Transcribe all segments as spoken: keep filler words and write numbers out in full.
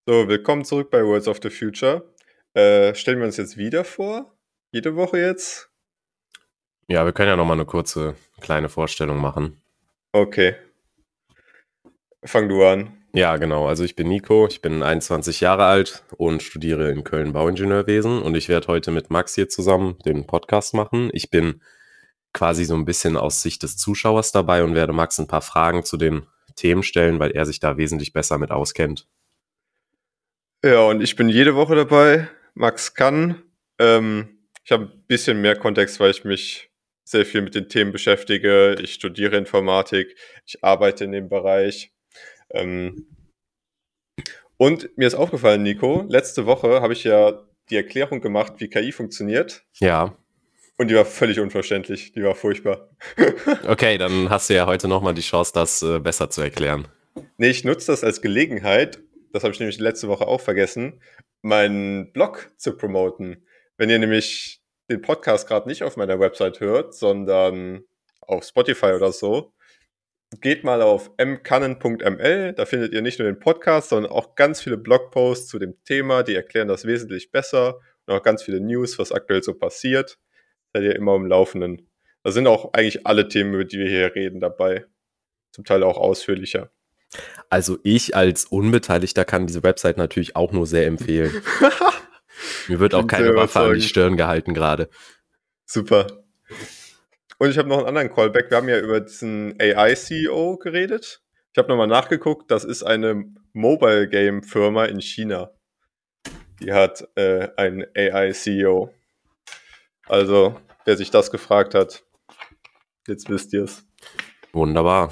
So, willkommen zurück bei Words of the Future. Äh, stellen wir uns jetzt wieder vor? Jede Woche jetzt? Ja, wir können ja nochmal eine kurze, kleine Vorstellung machen. Okay. Fang du an. Ja, genau. Also ich bin Nico, ich bin einundzwanzig Jahre alt und studiere in Köln Bauingenieurwesen und ich werde heute mit Max hier zusammen den Podcast machen. Ich bin quasi so ein bisschen aus Sicht des Zuschauers dabei und werde Max ein paar Fragen zu den Themen stellen, weil er sich da wesentlich besser mit auskennt. Ja, und ich bin jede Woche dabei. Max kann. Ähm, ich habe ein bisschen mehr Kontext, weil ich mich sehr viel mit den Themen beschäftige. Ich studiere Informatik, ich arbeite in dem Bereich. Ähm, und mir ist aufgefallen, Nico, letzte Woche habe ich ja die Erklärung gemacht, wie K I funktioniert. Ja, Und die war völlig unverständlich. Die war furchtbar. okay, dann hast du ja heute nochmal die Chance, das äh, besser zu erklären. Nee, ich nutze das als Gelegenheit, das habe ich nämlich letzte Woche auch vergessen, meinen Blog zu promoten. Wenn ihr nämlich den Podcast gerade nicht auf meiner Website hört, sondern auf Spotify oder so, geht mal auf m canon punkt m l, da findet ihr nicht nur den Podcast, sondern auch ganz viele Blogposts zu dem Thema, die erklären das wesentlich besser und auch ganz viele News, was aktuell so passiert. Seid ihr immer im Laufenden. Da sind auch eigentlich alle Themen, über die wir hier reden, dabei. Zum Teil auch ausführlicher. Also ich als Unbeteiligter kann diese Website natürlich auch nur sehr empfehlen. Mir wird Ich auch bin sehr keine Waffe an die überzeugend. Stirn gehalten gerade. Super. Und ich habe noch einen anderen Callback. Wir haben ja über diesen A I-C E O geredet. Ich habe nochmal nachgeguckt. Das ist eine Mobile-Game-Firma in China. Die hat äh, einen A I-C E O. Also, wer sich das gefragt hat, jetzt wisst ihr es. Wunderbar.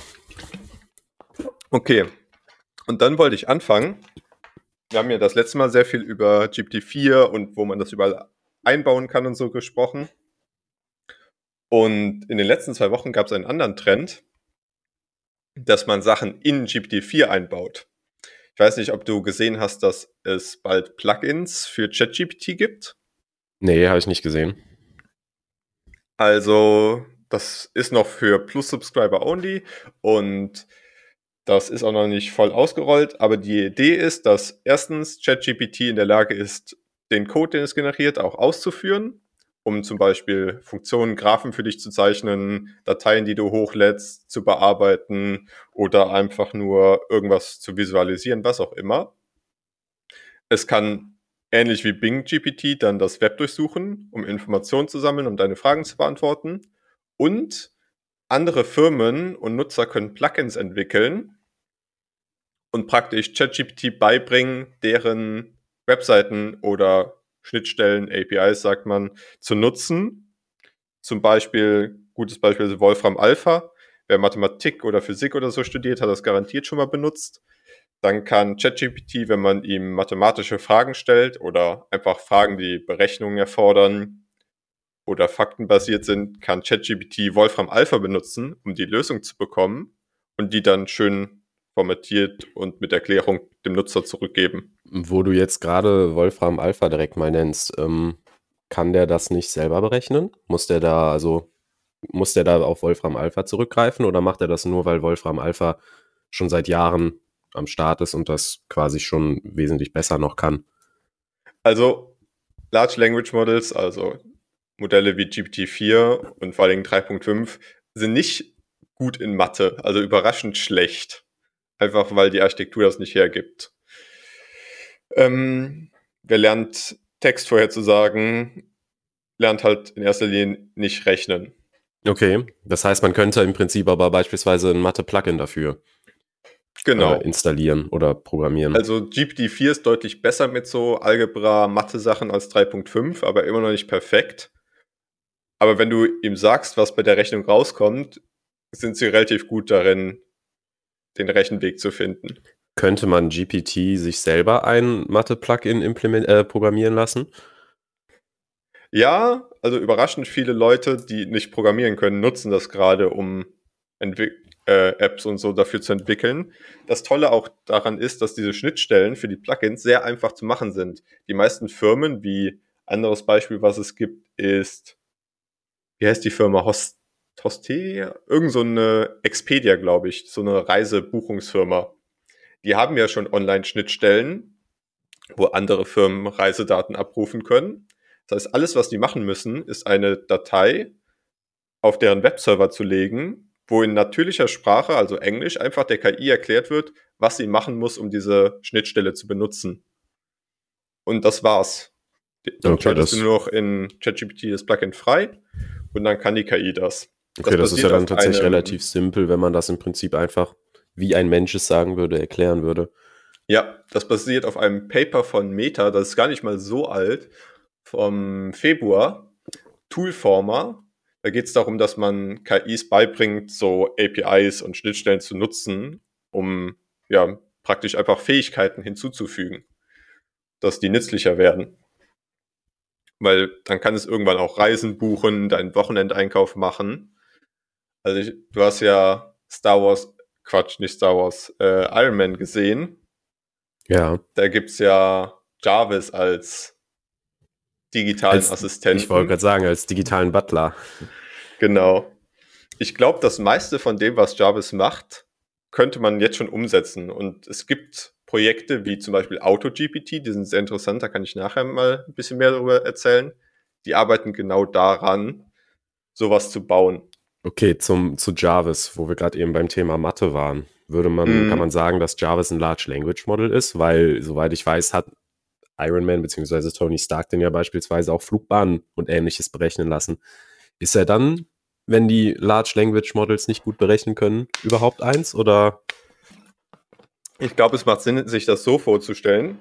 Okay. Und dann wollte ich anfangen. Wir haben ja das letzte Mal sehr viel über G P T vier und wo man das überall einbauen kann und so gesprochen. Und in den letzten zwei Wochen gab es einen anderen Trend, dass man Sachen in G P T vier einbaut. Ich weiß nicht, ob du gesehen hast, dass es bald Plugins für ChatGPT gibt. Nee, habe ich nicht gesehen. Also, das ist noch für Plus-Subscriber only und das ist auch noch nicht voll ausgerollt, aber die Idee ist, dass erstens ChatGPT in der Lage ist, den Code, den es generiert, auch auszuführen, um zum Beispiel Funktionen, Graphen für dich zu zeichnen, Dateien, die du hochlädst, zu bearbeiten oder einfach nur irgendwas zu visualisieren, was auch immer. Es kann ähnlich wie Bing G P T dann das Web durchsuchen, um Informationen zu sammeln, um deine Fragen zu beantworten. Und andere Firmen und Nutzer können Plugins entwickeln und praktisch ChatGPT beibringen, deren Webseiten oder Schnittstellen, A P Is sagt man, zu nutzen. Zum Beispiel, gutes Beispiel ist Wolfram Alpha. Wer Mathematik oder Physik oder so studiert, hat das garantiert schon mal benutzt. Dann kann ChatGPT, wenn man ihm mathematische Fragen stellt oder einfach Fragen, die Berechnungen erfordern oder faktenbasiert sind, kann ChatGPT Wolfram Alpha benutzen, um die Lösung zu bekommen und die dann schön formatiert und mit Erklärung dem Nutzer zurückgeben. Wo du jetzt gerade Wolfram Alpha direkt mal nennst, ähm, kann der das nicht selber berechnen? Muss der da, also, muss der da auf Wolfram Alpha zurückgreifen oder macht er das nur, weil Wolfram Alpha schon seit Jahren am Start ist und das quasi schon wesentlich besser noch kann? Also Large Language Models, also Modelle wie G P T vier und vor allem drei Punkt fünf, sind nicht gut in Mathe, also überraschend schlecht. Einfach weil die Architektur das nicht hergibt. Ähm, wer lernt, Text vorherzusagen, lernt halt in erster Linie nicht rechnen. Okay, das heißt, man könnte im Prinzip aber beispielsweise ein Mathe-Plugin dafür äh, Genau. installieren oder programmieren. Also G P T vier ist deutlich besser mit so Algebra-Mathe-Sachen als drei Punkt fünf, aber immer noch nicht perfekt. Aber wenn du ihm sagst, was bei der Rechnung rauskommt, sind sie relativ gut darin, den Rechenweg zu finden. Könnte man G P T sich selber ein Mathe-Plugin implement- äh, programmieren lassen? Ja, also überraschend viele Leute, die nicht programmieren können, nutzen das gerade, um Entwick- äh, Apps und so dafür zu entwickeln. Das Tolle auch daran ist, dass diese Schnittstellen für die Plugins sehr einfach zu machen sind. Die meisten Firmen, wie anderes Beispiel, was es gibt, ist, wie heißt die Firma? Host Hosteria? Irgend so eine Expedia, glaube ich, so eine Reisebuchungsfirma. Die haben ja schon Online-Schnittstellen, wo andere Firmen Reisedaten abrufen können. Das heißt, alles, was die machen müssen, ist eine Datei auf deren Webserver zu legen, wo in natürlicher Sprache, also Englisch, einfach der K I erklärt wird, was sie machen muss, um diese Schnittstelle zu benutzen. Und das war's. Dann Okay, schaltest das, du nur noch in ChatGPT das Plugin frei und dann kann die K I das. okay, das ist ja basiert dann auf tatsächlich einem- relativ simpel, wenn man das im Prinzip einfach, wie ein Mensch es sagen würde, erklären würde. Ja, das basiert auf einem Paper von Meta, das ist gar nicht mal so alt, vom Februar, Toolformer. Da geht es darum, dass man K Is beibringt, so A P Is und Schnittstellen zu nutzen, um ja praktisch einfach Fähigkeiten hinzuzufügen, dass die nützlicher werden. Weil dann kann es irgendwann auch Reisen buchen, deinen Wochenendeinkauf machen. Also ich, du hast ja Star Wars, Quatsch, nicht Star Wars, äh, Iron Man gesehen. Ja. Da gibt's ja Jarvis als digitalen Als, Assistenten. ich wollte gerade sagen, als digitalen Butler. Genau. Ich glaube, das meiste von dem, was Jarvis macht, könnte man jetzt schon umsetzen. Und es gibt Projekte wie zum Beispiel AutoGPT, die sind sehr interessant, da kann ich nachher mal ein bisschen mehr darüber erzählen. Die arbeiten genau daran, sowas zu bauen. Okay, zum, zu Jarvis, wo wir gerade eben beim Thema Mathe waren. Würde man, Mhm. kann man sagen, dass Jarvis ein Large Language Model ist, weil, soweit ich weiß, hat Iron Man bzw. Tony Stark den ja beispielsweise auch Flugbahnen und Ähnliches berechnen lassen. Ist er dann, wenn die Large Language Models nicht gut berechnen können, überhaupt eins? Oder? Ich glaube, es macht Sinn, sich das so vorzustellen,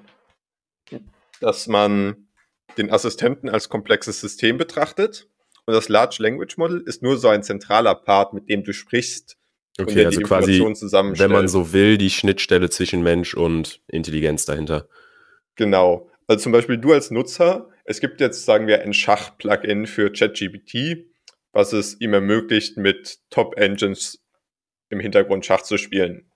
dass man den Assistenten als komplexes System betrachtet und das Large Language Model ist nur so ein zentraler Part, mit dem du sprichst und Okay, der also die quasi, Informationen zusammenstellt. wenn man so will, die Schnittstelle zwischen Mensch und Intelligenz dahinter. Genau. Also zum Beispiel du als Nutzer, es gibt jetzt, sagen wir, ein Schach-Plugin für ChatGPT, was es ihm ermöglicht, mit Top-Engines im Hintergrund Schach zu spielen.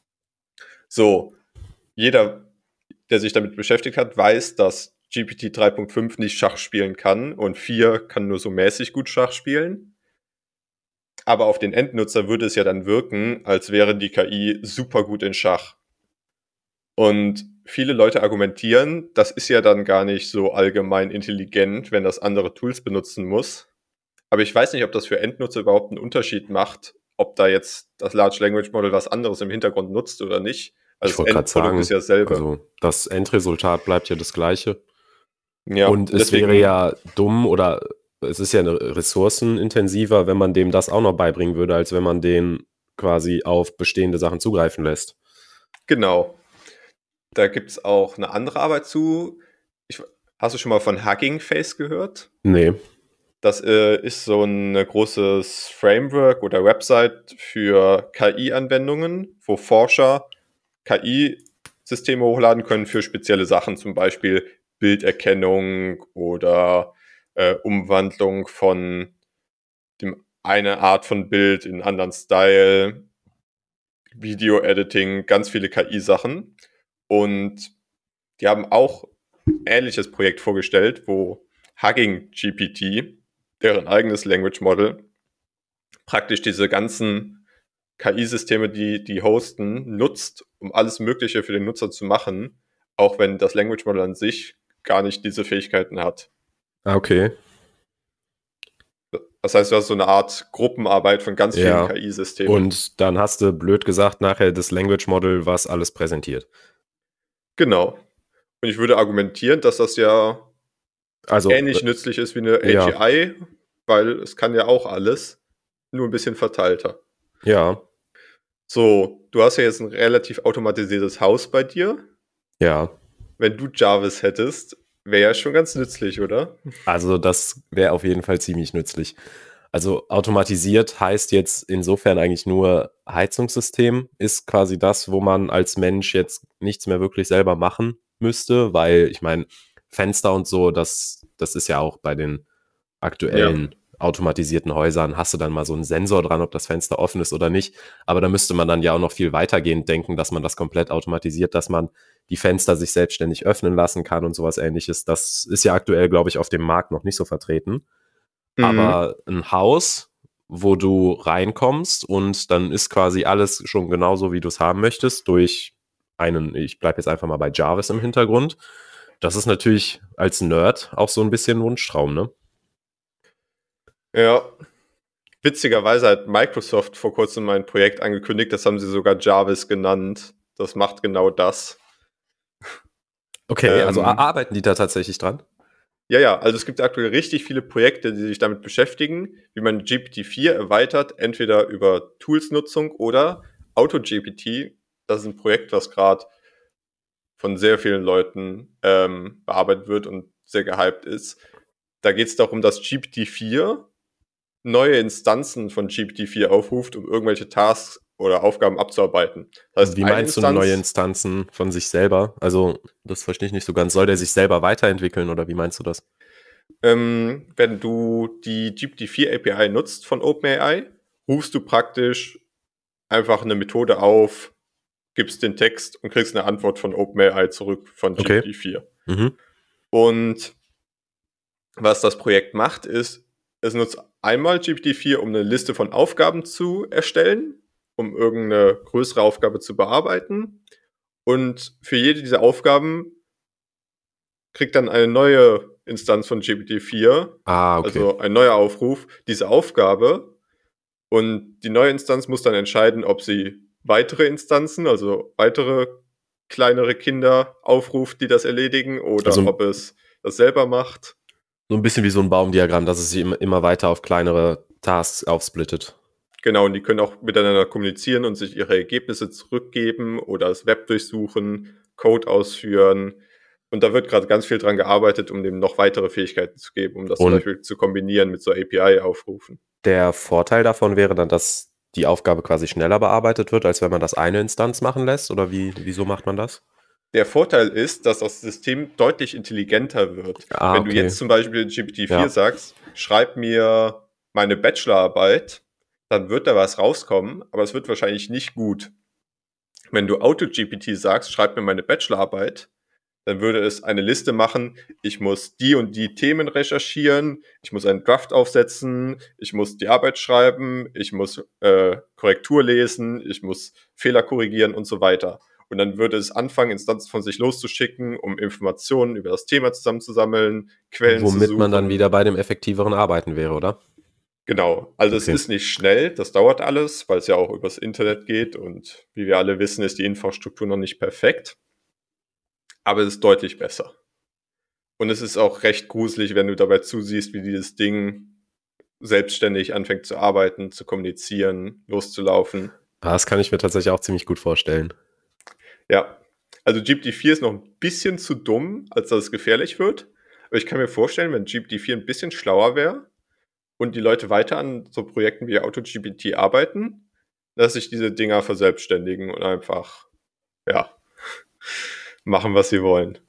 So, jeder, der sich damit beschäftigt hat, weiß, dass G P T drei Punkt fünf nicht Schach spielen kann und vier kann nur so mäßig gut Schach spielen. Aber auf den Endnutzer würde es ja dann wirken, als wäre die K I super gut in Schach. Und viele Leute argumentieren, das ist ja dann gar nicht so allgemein intelligent, wenn das andere Tools benutzen muss. Aber ich weiß nicht, ob das für Endnutzer überhaupt einen Unterschied macht, ob da jetzt das Large Language Model was anderes im Hintergrund nutzt oder nicht. Also Ich wollte gerade sagen, ist ja selber. also das Endresultat bleibt ja das gleiche. Ja, und es deswegen, wäre ja dumm oder es ist ja ressourcenintensiver, wenn man dem das auch noch beibringen würde, als wenn man den quasi auf bestehende Sachen zugreifen lässt. Genau. Da gibt es auch eine andere Arbeit zu. Ich, hast du schon mal von Hugging Face gehört? Nee. Das äh, ist so ein großes Framework oder Website für K I-Anwendungen, wo Forscher K I-Systeme hochladen können für spezielle Sachen, zum Beispiel Bilderkennung oder äh, Umwandlung von dem eine Art von Bild in einen anderen Style, Video-Editing, ganz viele K I-Sachen. Und die haben auch ein ähnliches Projekt vorgestellt, wo Hugging G P T, deren eigenes Language Model, praktisch diese ganzen K I-Systeme, die die hosten, nutzt, um alles Mögliche für den Nutzer zu machen, auch wenn das Language Model an sich gar nicht diese Fähigkeiten hat. Ah, okay. Das heißt, du hast so eine Art Gruppenarbeit von ganz Ja. vielen K I-Systemen. Und dann hast du, blöd gesagt, nachher das Language Model, was alles präsentiert. Genau. Und ich würde argumentieren, dass das ja Also, ähnlich nützlich ist wie eine ja. A G I, weil es kann ja auch alles, nur ein bisschen verteilter. Ja. So, du hast ja jetzt ein relativ automatisiertes Haus bei dir. Ja. Wenn du Jarvis hättest, wäre ja schon ganz nützlich, oder? Also das wäre auf jeden Fall ziemlich nützlich. Also automatisiert heißt jetzt insofern eigentlich nur Heizungssystem ist quasi das, wo man als Mensch jetzt nichts mehr wirklich selber machen müsste, weil ich meine, Fenster und so, das, das ist ja auch bei den aktuellen automatisierten Häusern, hast du dann mal so einen Sensor dran, ob das Fenster offen ist oder nicht. Aber da müsste man dann ja auch noch viel weitergehend denken, dass man das komplett automatisiert, dass man die Fenster sich selbstständig öffnen lassen kann und sowas Ähnliches. Das ist ja aktuell, glaube ich, auf dem Markt noch nicht so vertreten. Mhm. Aber ein Haus, wo du reinkommst und dann ist quasi alles schon genauso, wie du es haben möchtest, durch einen, ich bleibe jetzt einfach mal bei Jarvis im Hintergrund. Das ist natürlich als Nerd auch so ein bisschen ein Wunschtraum, ne? Ja, witzigerweise hat Microsoft vor kurzem ein Projekt angekündigt, das haben sie sogar Jarvis genannt. Das macht genau das. Okay, also Ähm, arbeiten die da tatsächlich dran? Ja, ja, also es gibt aktuell richtig viele Projekte, die sich damit beschäftigen, wie man G P T vier erweitert, entweder über Toolsnutzung oder AutoG P T. Das ist ein Projekt, was gerade von sehr vielen Leuten ähm, bearbeitet wird und sehr gehypt ist. Da geht es darum, dass G P T vier neue Instanzen von G P T vier aufruft, um irgendwelche Tasks oder Aufgaben abzuarbeiten. Das heißt, Wie eine meinst du neue Instanz, Instanzen von sich selber? Also, das verstehe ich nicht so ganz. Soll der sich selber weiterentwickeln oder wie meinst du das? ähm, wenn du die G P T vier A P I nutzt von OpenAI, rufst du praktisch einfach eine Methode auf, gibst den Text und kriegst eine Antwort von OpenAI zurück von Okay. G P T vier. Mhm. Und was das Projekt macht, ist, es nutzt einmal G P T vier, um eine Liste von Aufgaben zu erstellen, um irgendeine größere Aufgabe zu bearbeiten. Und für jede dieser Aufgaben kriegt dann eine neue Instanz von G P T vier, Ah, okay. also ein neuer Aufruf, diese Aufgabe. Und die neue Instanz muss dann entscheiden, ob sie weitere Instanzen, also weitere kleinere Kinder aufruft, die das erledigen, oder Also ob es das selber macht. so ein bisschen wie so ein Baumdiagramm, dass es sich immer, immer weiter auf kleinere Tasks aufsplittet. Genau, und die können auch miteinander kommunizieren und sich ihre Ergebnisse zurückgeben oder das Web durchsuchen, Code ausführen. Und da wird gerade ganz viel dran gearbeitet, um dem noch weitere Fähigkeiten zu geben, um das zum Und Beispiel zu kombinieren mit so A P I-Aufrufen. der Vorteil davon wäre dann, dass die Aufgabe quasi schneller bearbeitet wird, als wenn man das eine Instanz machen lässt? Oder wie, wieso macht man das? Der Vorteil ist, dass das System deutlich intelligenter wird. Ah, Wenn du okay. jetzt zum Beispiel G P T vier Ja. sagst, schreib mir meine Bachelorarbeit, dann wird da was rauskommen, aber es wird wahrscheinlich nicht gut. Wenn du AutoG P T sagst, schreib mir meine Bachelorarbeit, dann würde es eine Liste machen, ich muss die und die Themen recherchieren, ich muss einen Draft aufsetzen, ich muss die Arbeit schreiben, ich muss äh, Korrektur lesen, ich muss Fehler korrigieren und so weiter. Und dann würde es anfangen, Instanzen von sich loszuschicken, um Informationen über das Thema zusammenzusammeln, Quellen zu Womit man dann suchen. wieder bei dem effektiveren Arbeiten wäre, oder? Genau, also es Okay. ist nicht schnell, das dauert alles, weil es ja auch übers Internet geht und wie wir alle wissen, ist die Infrastruktur noch nicht perfekt, aber es ist deutlich besser. Und es ist auch recht gruselig, wenn du dabei zusiehst, wie dieses Ding selbstständig anfängt zu arbeiten, zu kommunizieren, loszulaufen. Das kann ich mir tatsächlich auch ziemlich gut vorstellen. Ja, also G P T vier ist noch ein bisschen zu dumm, als dass es gefährlich wird. Aber ich kann mir vorstellen, wenn G P T vier ein bisschen schlauer wäre und die Leute weiter an so Projekten wie AutoG P T arbeiten, dass sich diese Dinger verselbstständigen und einfach, ja, machen, was sie wollen.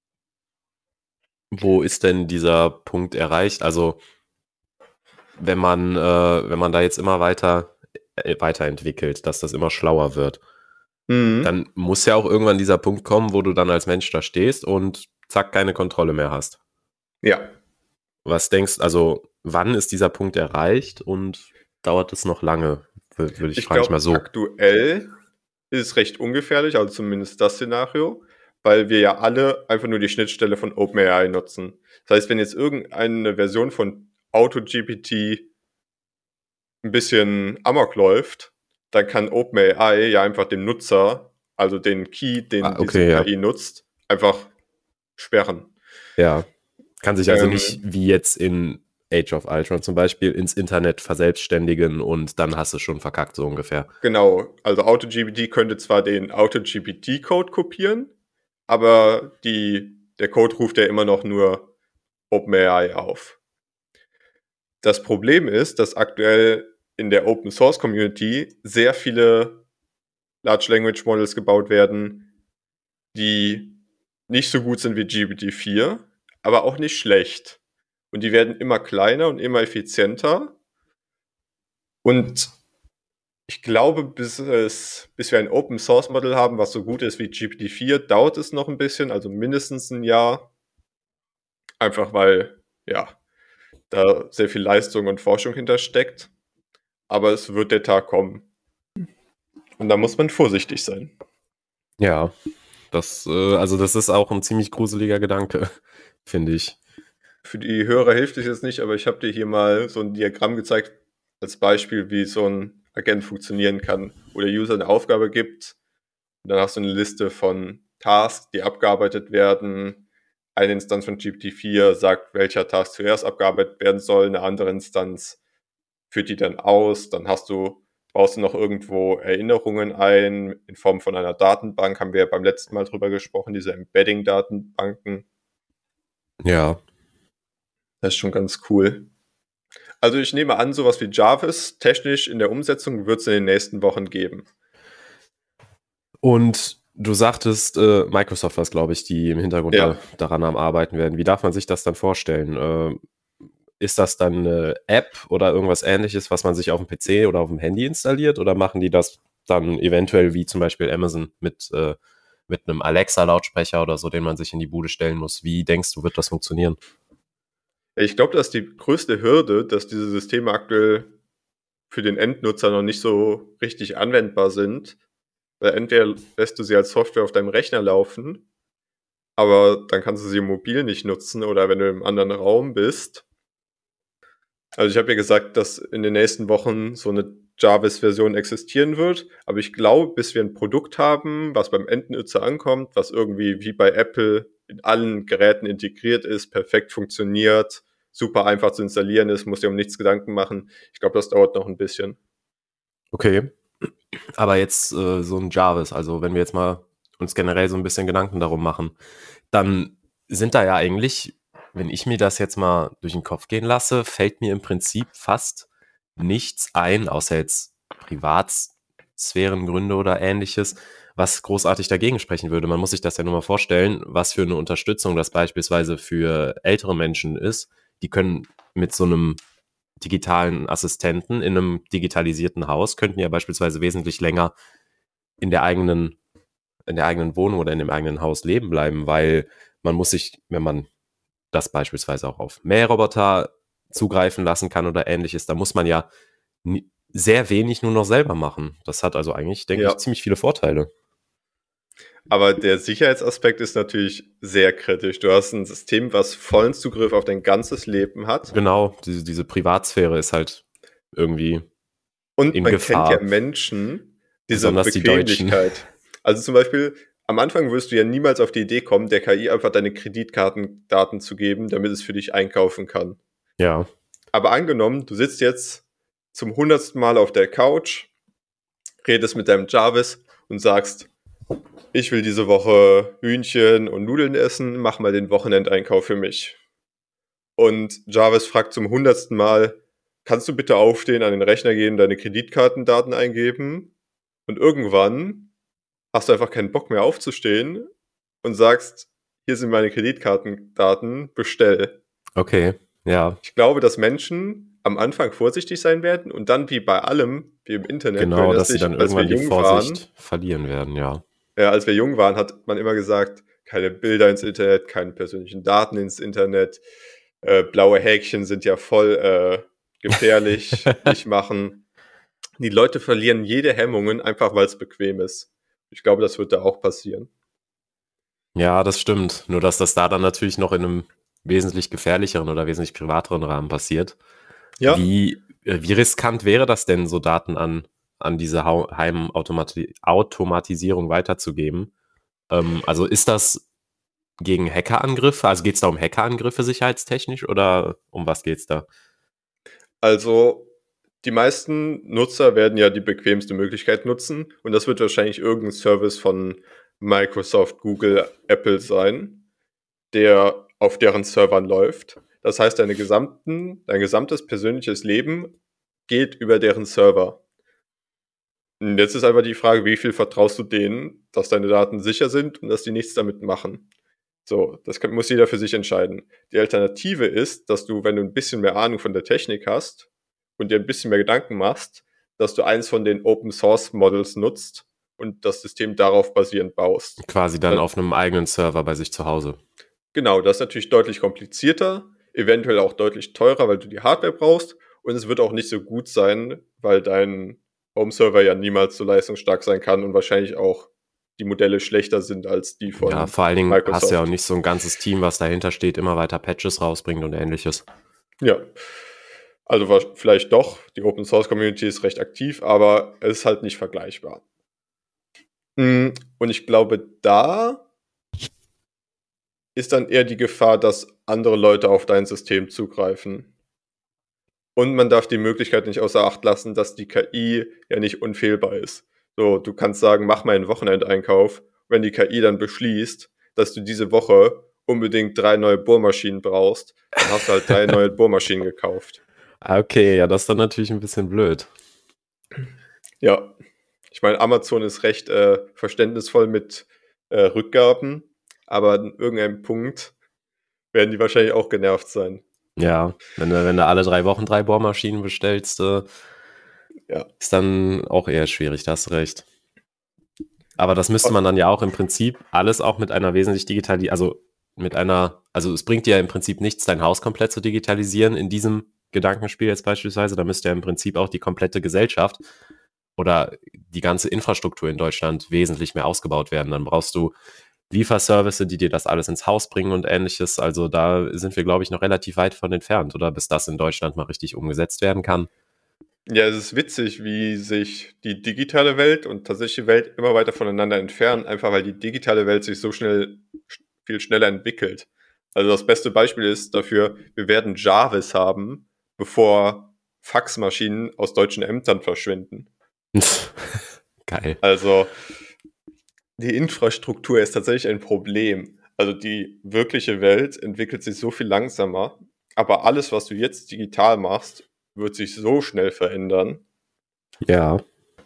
Wo ist denn dieser Punkt erreicht? Also, wenn man, äh, wenn man da jetzt immer weiter äh, weiterentwickelt, dass das immer schlauer wird, Mhm. dann muss ja auch irgendwann dieser Punkt kommen, wo du dann als Mensch da stehst und zack, keine Kontrolle mehr hast. Ja, Was denkst, also wann ist dieser Punkt erreicht und dauert es noch lange? Wür- Würde ich, ich frage ich mal glaube, so. aktuell ist es recht ungefährlich, also zumindest das Szenario, weil wir ja alle einfach nur die Schnittstelle von OpenAI nutzen. Das heißt, wenn jetzt irgendeine Version von AutoG P T ein bisschen amok läuft, dann kann OpenAI ja einfach dem Nutzer, also den Key, Ah, den diese okay, ja. K I nutzt, einfach sperren. Ja. Kann sich also nicht Ähm, wie jetzt in Age of Ultron zum Beispiel ins Internet verselbstständigen und dann hast du schon verkackt, so ungefähr. genau, also AutoG P T könnte zwar den AutoG P T-Code kopieren, aber die, der Code ruft ja immer noch nur OpenAI auf. Das Problem ist, dass aktuell in der Open Source Community sehr viele Large Language Models gebaut werden, die nicht so gut sind wie G P T vier, aber auch nicht schlecht. Und die werden immer kleiner und immer effizienter. Und ich glaube, bis, es, bis wir ein Open Source Model haben, was so gut ist wie G P T vier, dauert es noch ein bisschen, also mindestens ein Jahr. Einfach weil, ja, da sehr viel Leistung und Forschung hintersteckt. Aber es wird der Tag kommen. Und da muss man vorsichtig sein. Ja, das, äh, also das ist auch ein ziemlich gruseliger Gedanke, finde ich. Für die Hörer hilft es jetzt nicht, aber ich habe dir hier mal so ein Diagramm gezeigt als Beispiel, wie so ein Agent funktionieren kann, wo der User eine Aufgabe gibt und dann hast du eine Liste von Tasks, die abgearbeitet werden. Eine Instanz von G P T vier sagt, welcher Task zuerst abgearbeitet werden soll, eine andere Instanz führt die dann aus, dann hast du, baust du noch irgendwo Erinnerungen ein in Form von einer Datenbank, haben wir ja beim letzten Mal drüber gesprochen, diese Embedding-Datenbanken. Ja. Das ist schon ganz cool. Also ich nehme an, sowas wie Jarvis technisch in der Umsetzung wird es in den nächsten Wochen geben. Und du sagtest, äh, Microsoft war es, glaube ich, die im Hintergrund Ja. da, daran am Arbeiten werden. Wie darf man sich das dann vorstellen? Äh, ist das dann eine App oder irgendwas ähnliches, was man sich auf dem P C oder auf dem Handy installiert? Oder machen die das dann eventuell wie zum Beispiel Amazon mit, äh, mit einem Alexa-Lautsprecher oder so, den man sich in die Bude stellen muss? Wie denkst du, wird das funktionieren? Ich glaube, das ist die größte Hürde, dass diese Systeme aktuell für den Endnutzer noch nicht so richtig anwendbar sind. Weil entweder lässt du sie als Software auf deinem Rechner laufen, aber dann kannst du sie mobil nicht nutzen oder wenn du im anderen Raum bist. Also ich habe ja gesagt, dass in den nächsten Wochen so eine Jarvis-Version existieren wird, aber ich glaube, bis wir ein Produkt haben, was beim Endnutzer ankommt, was irgendwie wie bei Apple in allen Geräten integriert ist, perfekt funktioniert, super einfach zu installieren ist, muss dir um nichts Gedanken machen. Ich glaube, das dauert noch ein bisschen. Okay. Aber jetzt äh, so ein Jarvis, also wenn wir jetzt mal uns generell so ein bisschen Gedanken darum machen, dann sind da ja eigentlich, wenn ich mir das jetzt mal durch den Kopf gehen lasse, fällt mir im Prinzip fast nichts ein, außer jetzt Privatsphärengründe oder ähnliches, was großartig dagegen sprechen würde. Man muss sich das ja nur mal vorstellen, was für eine Unterstützung das beispielsweise für ältere Menschen ist. Die können mit so einem digitalen Assistenten in einem digitalisierten Haus, könnten ja beispielsweise wesentlich länger in der eigenen in der eigenen Wohnung oder in dem eigenen Haus leben bleiben, weil man muss sich, wenn man das beispielsweise auch auf Mähroboter zugreifen lassen kann oder ähnliches, da muss man ja ni- sehr wenig nur noch selber machen. Das hat also eigentlich, denke ich, Ja, ziemlich viele Vorteile. aber der Sicherheitsaspekt ist natürlich sehr kritisch. Du hast ein System, was vollen Zugriff auf dein ganzes Leben hat. Genau, diese, diese Privatsphäre ist halt irgendwie Und in man kennt ja Gefahr, Menschen, diese besonders die Deutschen. Bequemlichkeit. Also zum Beispiel, am Anfang wirst du ja niemals auf die Idee kommen, der K I einfach deine Kreditkartendaten zu geben, damit es für dich einkaufen kann. Ja, Aber angenommen, du sitzt jetzt zum hundertsten Mal auf der Couch, redest mit deinem Jarvis und sagst, ich will diese Woche Hühnchen und Nudeln essen, mach mal den Wochenendeinkauf für mich. Und Jarvis fragt zum hundertsten Mal, kannst du bitte aufstehen, an den Rechner gehen, deine Kreditkartendaten eingeben? Und irgendwann hast du einfach keinen Bock mehr aufzustehen und sagst, hier sind meine Kreditkartendaten, bestell. okay, ja, Ich glaube, dass Menschen am Anfang vorsichtig sein werden und dann wie bei allem, wie im Internet, du genau, dass erinnerst sie dann dich, als wir irgendwann die jung waren, Vorsicht verlieren werden, ja. ja, als wir jung waren, hat man immer gesagt, keine Bilder ins Internet, keine persönlichen Daten ins Internet, äh, blaue Häkchen sind ja voll äh, gefährlich, nicht machen. Die Leute verlieren jede Hemmungen, einfach weil es bequem ist. Ich glaube, das wird da auch passieren. Ja, das stimmt. Nur, dass das da dann natürlich noch in einem wesentlich gefährlicheren oder wesentlich privateren Rahmen passiert. Ja, Wie, äh, wie riskant wäre das denn, so Daten an, an diese Hau- Heimautomatisierung weiterzugeben? Ähm, also ist das gegen Hackerangriffe? Also geht es da um Hackerangriffe sicherheitstechnisch oder um was geht's da? also die meisten Nutzer werden ja die bequemste Möglichkeit nutzen und das wird wahrscheinlich irgendein Service von Microsoft, Google, Apple sein, der auf deren Servern läuft. Das heißt, deine gesamten, dein gesamtes persönliches Leben geht über deren Server. Und jetzt ist einfach die Frage, wie viel vertraust du denen, dass deine Daten sicher sind und dass die nichts damit machen? So, das kann, muss jeder für sich entscheiden. Die Alternative ist, dass du, wenn du ein bisschen mehr Ahnung von der Technik hast und dir ein bisschen mehr Gedanken machst, dass du eins von den Open Source Models nutzt und das System darauf basierend baust. Quasi dann Das, auf einem eigenen Server bei sich zu Hause. genau, das ist natürlich deutlich komplizierter, eventuell auch deutlich teurer, weil du die Hardware brauchst und es wird auch nicht so gut sein, weil dein Home-Server ja niemals so leistungsstark sein kann und wahrscheinlich auch die Modelle schlechter sind als die von Ja, vor allen Dingen Microsoft. hast du ja auch nicht so ein ganzes Team, was dahinter steht, immer weiter Patches rausbringt und ähnliches. Ja, also wa- vielleicht doch, die Open Source Community ist recht aktiv, aber es ist halt nicht vergleichbar. Mm, Und ich glaube, da ist dann eher die Gefahr, dass andere Leute auf dein System zugreifen. Und man darf die Möglichkeit nicht außer Acht lassen, dass die K I ja nicht unfehlbar ist. So, du kannst sagen, mach mal einen Wochenendeinkauf. Wenn die K I dann beschließt, dass du diese Woche unbedingt drei neue Bohrmaschinen brauchst, dann hast du halt drei neue Bohrmaschinen gekauft. Ah, okay, ja, das ist dann natürlich ein bisschen blöd. Ja, ich meine, Amazon ist recht äh, verständnisvoll mit äh, Rückgaben, aber an irgendeinem Punkt werden die wahrscheinlich auch genervt sein. Ja, wenn du, wenn du alle drei Wochen drei Bohrmaschinen bestellst, äh, Ja. ist dann auch eher schwierig, da hast du recht. Aber das müsste man dann ja auch im Prinzip alles auch mit einer wesentlich digitali, also mit einer, also es bringt dir ja im Prinzip nichts, dein Haus komplett zu digitalisieren in diesem Gedankenspiel jetzt beispielsweise. Da müsste ja im Prinzip auch die komplette Gesellschaft oder die ganze Infrastruktur in Deutschland wesentlich mehr ausgebaut werden. Dann brauchst du Lieferservice, die dir das alles ins Haus bringen und ähnliches. Also da sind wir, glaube ich, noch relativ weit von entfernt, oder bis das in Deutschland mal richtig umgesetzt werden kann. Ja, es ist witzig, wie sich die digitale Welt und tatsächliche Welt immer weiter voneinander entfernen, einfach weil die digitale Welt sich so schnell, viel schneller entwickelt. Also das beste Beispiel ist dafür, wir werden Jarvis haben, bevor Faxmaschinen aus deutschen Ämtern verschwinden. Geil. Also die Infrastruktur ist tatsächlich ein Problem. Also die wirkliche Welt entwickelt sich so viel langsamer, aber alles, was du jetzt digital machst, wird sich so schnell verändern. Ja.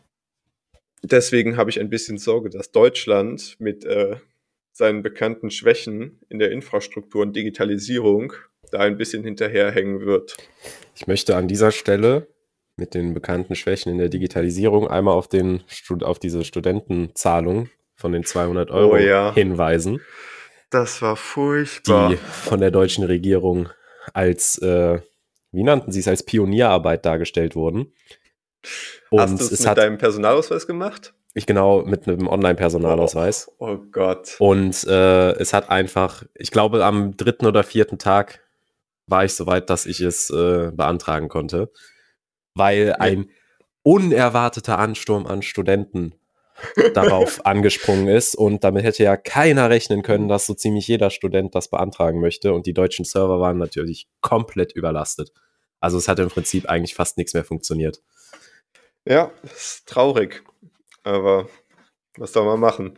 Deswegen habe ich ein bisschen Sorge, dass Deutschland mit äh, seinen bekannten Schwächen in der Infrastruktur und Digitalisierung da ein bisschen hinterherhängen wird. Ich möchte an dieser Stelle mit den bekannten Schwächen in der Digitalisierung einmal auf, den, Stud- auf diese Studentenzahlung von den zweihundert Euro Oh ja. hinweisen, Das war furchtbar. die von der deutschen Regierung als, äh, wie nannten sie es, als Pionierarbeit dargestellt wurden. Und Hast du es es mit hat, deinem Personalausweis gemacht? ich genau, mit einem Online-Personalausweis. Oh, oh Gott. Und äh, es hat einfach, ich glaube, am dritten oder vierten Tag war ich so weit, dass ich es äh, beantragen konnte, weil ein unerwarteter Ansturm an Studenten darauf angesprungen ist und damit hätte ja keiner rechnen können, dass so ziemlich jeder Student das beantragen möchte und die deutschen Server waren natürlich komplett überlastet. Also es hat im Prinzip eigentlich fast nichts mehr funktioniert. Ja, das ist traurig. Aber was soll man machen?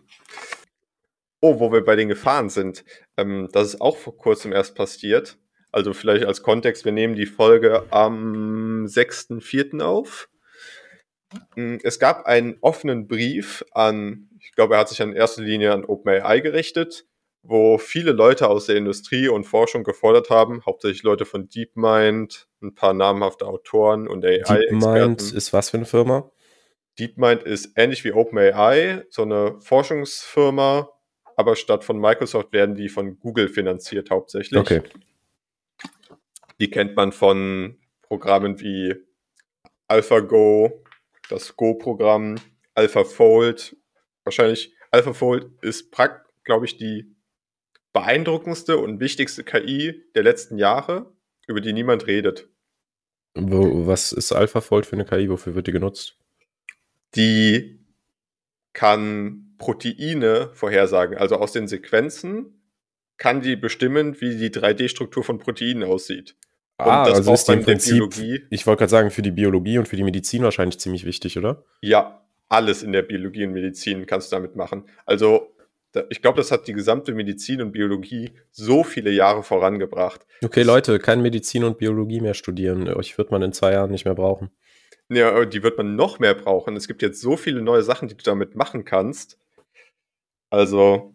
Oh, wo wir bei den Gefahren sind. Ähm, das ist auch vor kurzem erst passiert. Also vielleicht als Kontext, wir nehmen die Folge am sechsten vierten auf. Mm, Es gab einen offenen Brief an, ich glaube, er hat sich in erster Linie an OpenAI gerichtet, wo viele Leute aus der Industrie und Forschung gefordert haben, hauptsächlich Leute von DeepMind, ein paar namhafte Autoren und DeepMind A I-Experten. ist was für eine Firma? DeepMind ist ähnlich wie OpenAI, so eine Forschungsfirma, aber statt von Microsoft werden die von Google finanziert hauptsächlich. Okay. Die kennt man von Programmen wie AlphaGo, das Go-Programm, AlphaFold. Wahrscheinlich AlphaFold ist, glaube ich, die beeindruckendste und wichtigste K I der letzten Jahre, über die niemand redet. Wo, was ist AlphaFold für eine K I? Wofür wird die genutzt? Die kann Proteine vorhersagen. Also aus den Sequenzen kann die bestimmen, wie die drei D-Struktur von Proteinen aussieht. Ah, Und das also ist braucht die man im in der Prinzip, Biologie. ich wollte gerade sagen, für die Biologie und für die Medizin wahrscheinlich ziemlich wichtig, oder? Ja, alles in der Biologie und Medizin kannst du damit machen. Also da, ich glaube, das hat die gesamte Medizin und Biologie so viele Jahre vorangebracht. Okay, Das, Leute, kein Medizin und Biologie mehr studieren. Euch wird man in zwei Jahren nicht mehr brauchen. ja, die wird man noch mehr brauchen. Es gibt jetzt so viele neue Sachen, die du damit machen kannst. Also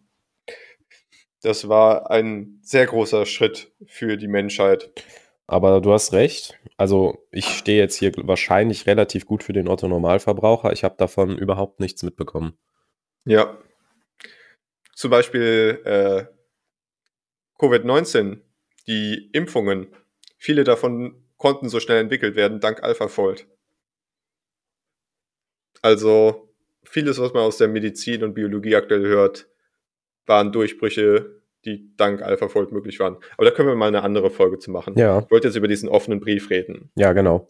das war ein sehr großer Schritt für die Menschheit. Aber du hast recht. Also ich stehe jetzt hier wahrscheinlich relativ gut für den Otto-Normalverbraucher. Ich habe davon überhaupt nichts mitbekommen. Ja, zum Beispiel äh, Covid neunzehn, die Impfungen. Viele davon konnten so schnell entwickelt werden, dank AlphaFold. Also vieles, was man aus der Medizin und Biologie aktuell hört, waren Durchbrüche, die dank AlphaFold möglich waren. Aber da können wir mal eine andere Folge zu machen. Ja. Ich wollte jetzt über diesen offenen Brief reden. Ja, genau.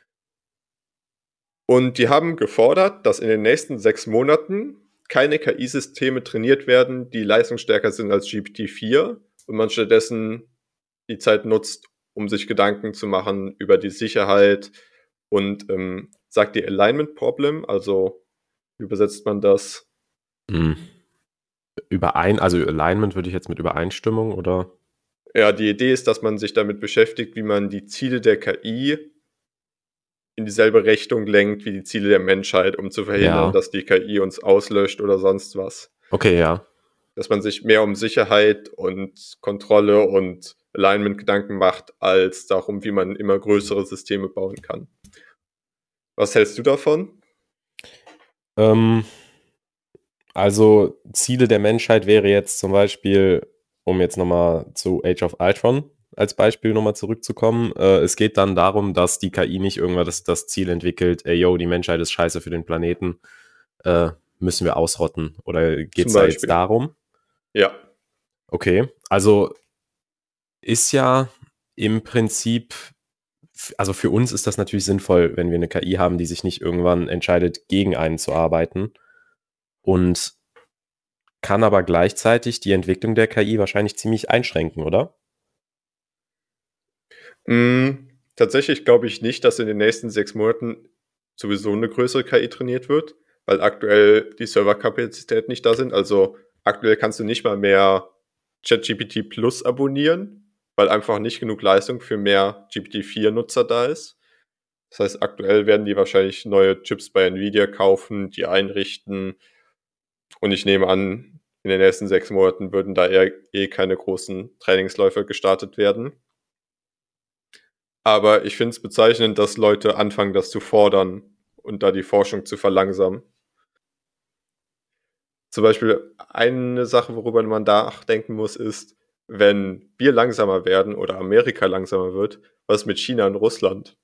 Und die haben gefordert, dass in den nächsten sechs Monaten keine K I-Systeme trainiert werden, die leistungsstärker sind als G P T vier und man stattdessen die Zeit nutzt, um sich Gedanken zu machen über die Sicherheit und ähm, sagt die Alignment Problem, also wie übersetzt man das? Hm. Überein, also Alignment würde ich jetzt mit Übereinstimmung oder? Ja, die Idee ist, dass man sich damit beschäftigt, wie man die Ziele der K I in dieselbe Richtung lenkt wie die Ziele der Menschheit, um zu verhindern, Ja. dass die K I uns auslöscht oder sonst was. Okay, ja. Dass man sich mehr um Sicherheit und Kontrolle und Alignment Gedanken macht, als darum, wie man immer größere Systeme bauen kann. Was hältst du davon? Ähm, also Ziele der Menschheit wäre jetzt zum Beispiel, um jetzt nochmal zu Age of Ultron als Beispiel nochmal zurückzukommen, äh, es geht dann darum, dass die K I nicht irgendwann das, das Ziel entwickelt, ey, yo, die Menschheit ist scheiße für den Planeten, äh, müssen wir ausrotten. Oder geht es da jetzt darum? Ja. Okay, also ist ja im Prinzip, also für uns ist das natürlich sinnvoll, wenn wir eine K I haben, die sich nicht irgendwann entscheidet, gegen einen zu arbeiten und kann aber gleichzeitig die Entwicklung der K I wahrscheinlich ziemlich einschränken, oder? Mm, tatsächlich glaube ich nicht, dass in den nächsten sechs Monaten sowieso eine größere K I trainiert wird, weil aktuell die Serverkapazität nicht da sind. Also aktuell kannst du nicht mal mehr ChatGPT Plus abonnieren, weil einfach nicht genug Leistung für mehr G P T vier Nutzer da ist. Das heißt, aktuell werden die wahrscheinlich neue Chips bei Nvidia kaufen, die einrichten. Und ich nehme an, in den nächsten sechs Monaten würden da eher eh keine großen Trainingsläufe gestartet werden. Aber ich finde es bezeichnend, dass Leute anfangen, das zu fordern und da die Forschung zu verlangsamen. Zum Beispiel eine Sache, worüber man nachdenken muss, ist, wenn wir langsamer werden oder Amerika langsamer wird, was mit China und Russland?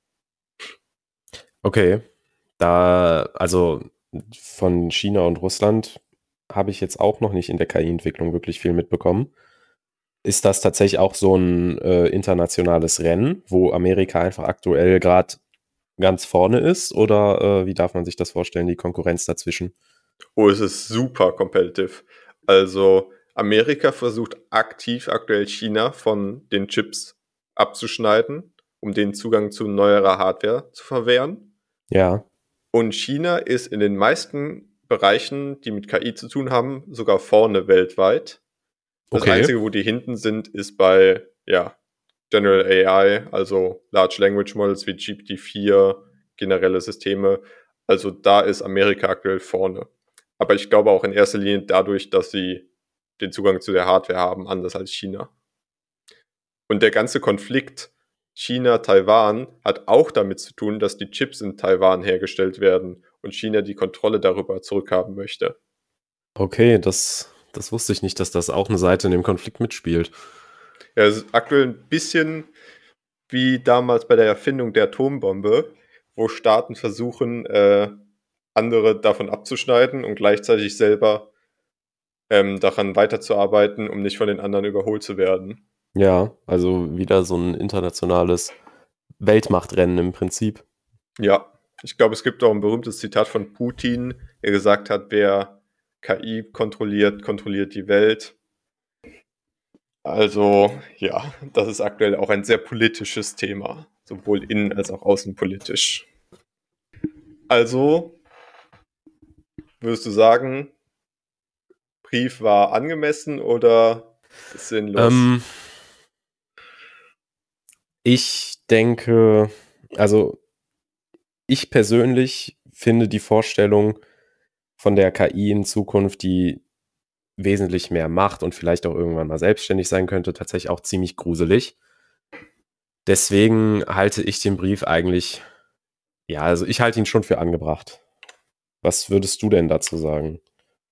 Okay, da, also von China und Russland habe ich jetzt auch noch nicht in der K I-Entwicklung wirklich viel mitbekommen. Ist das tatsächlich auch so ein äh, internationales Rennen, wo Amerika einfach aktuell gerade ganz vorne ist? Oder äh, wie darf man sich das vorstellen, die Konkurrenz dazwischen? Oh, es ist super competitive. Also Amerika versucht aktiv aktuell China von den Chips abzuschneiden, um den Zugang zu neuerer Hardware zu verwehren. Ja, Und China ist in den meisten Bereichen, die mit K I zu tun haben, sogar vorne weltweit. Das okay. Einzige, wo die hinten sind, ist bei ja, General A I, also Large Language Models wie G P T vier, generelle Systeme. Also da ist Amerika aktuell vorne. Aber ich glaube auch in erster Linie dadurch, dass sie den Zugang zu der Hardware haben, anders als China. Und der ganze Konflikt China-Taiwan hat auch damit zu tun, dass die Chips in Taiwan hergestellt werden und China die Kontrolle darüber zurückhaben möchte. Okay, das, das wusste ich nicht, dass das auch eine Seite in dem Konflikt mitspielt. Ja, es ist aktuell ein bisschen wie damals bei der Erfindung der Atombombe, wo Staaten versuchen, äh, andere davon abzuschneiden und gleichzeitig selber ähm, daran weiterzuarbeiten, um nicht von den anderen überholt zu werden. Ja, also wieder so ein internationales Weltmachtrennen im Prinzip. Ja, ich glaube, es gibt auch ein berühmtes Zitat von Putin, der gesagt hat, wer K I kontrolliert, kontrolliert die Welt. Also ja, das ist aktuell auch ein sehr politisches Thema, sowohl innen- als auch außenpolitisch. Also würdest du sagen, Brief war angemessen oder sinnlos? Ähm, ich denke, also ich persönlich finde die Vorstellung von der K I in Zukunft, die wesentlich mehr macht und vielleicht auch irgendwann mal selbstständig sein könnte, tatsächlich auch ziemlich gruselig. Deswegen halte ich den Brief eigentlich, ja, also ich halte ihn schon für angebracht. Was würdest du denn dazu sagen?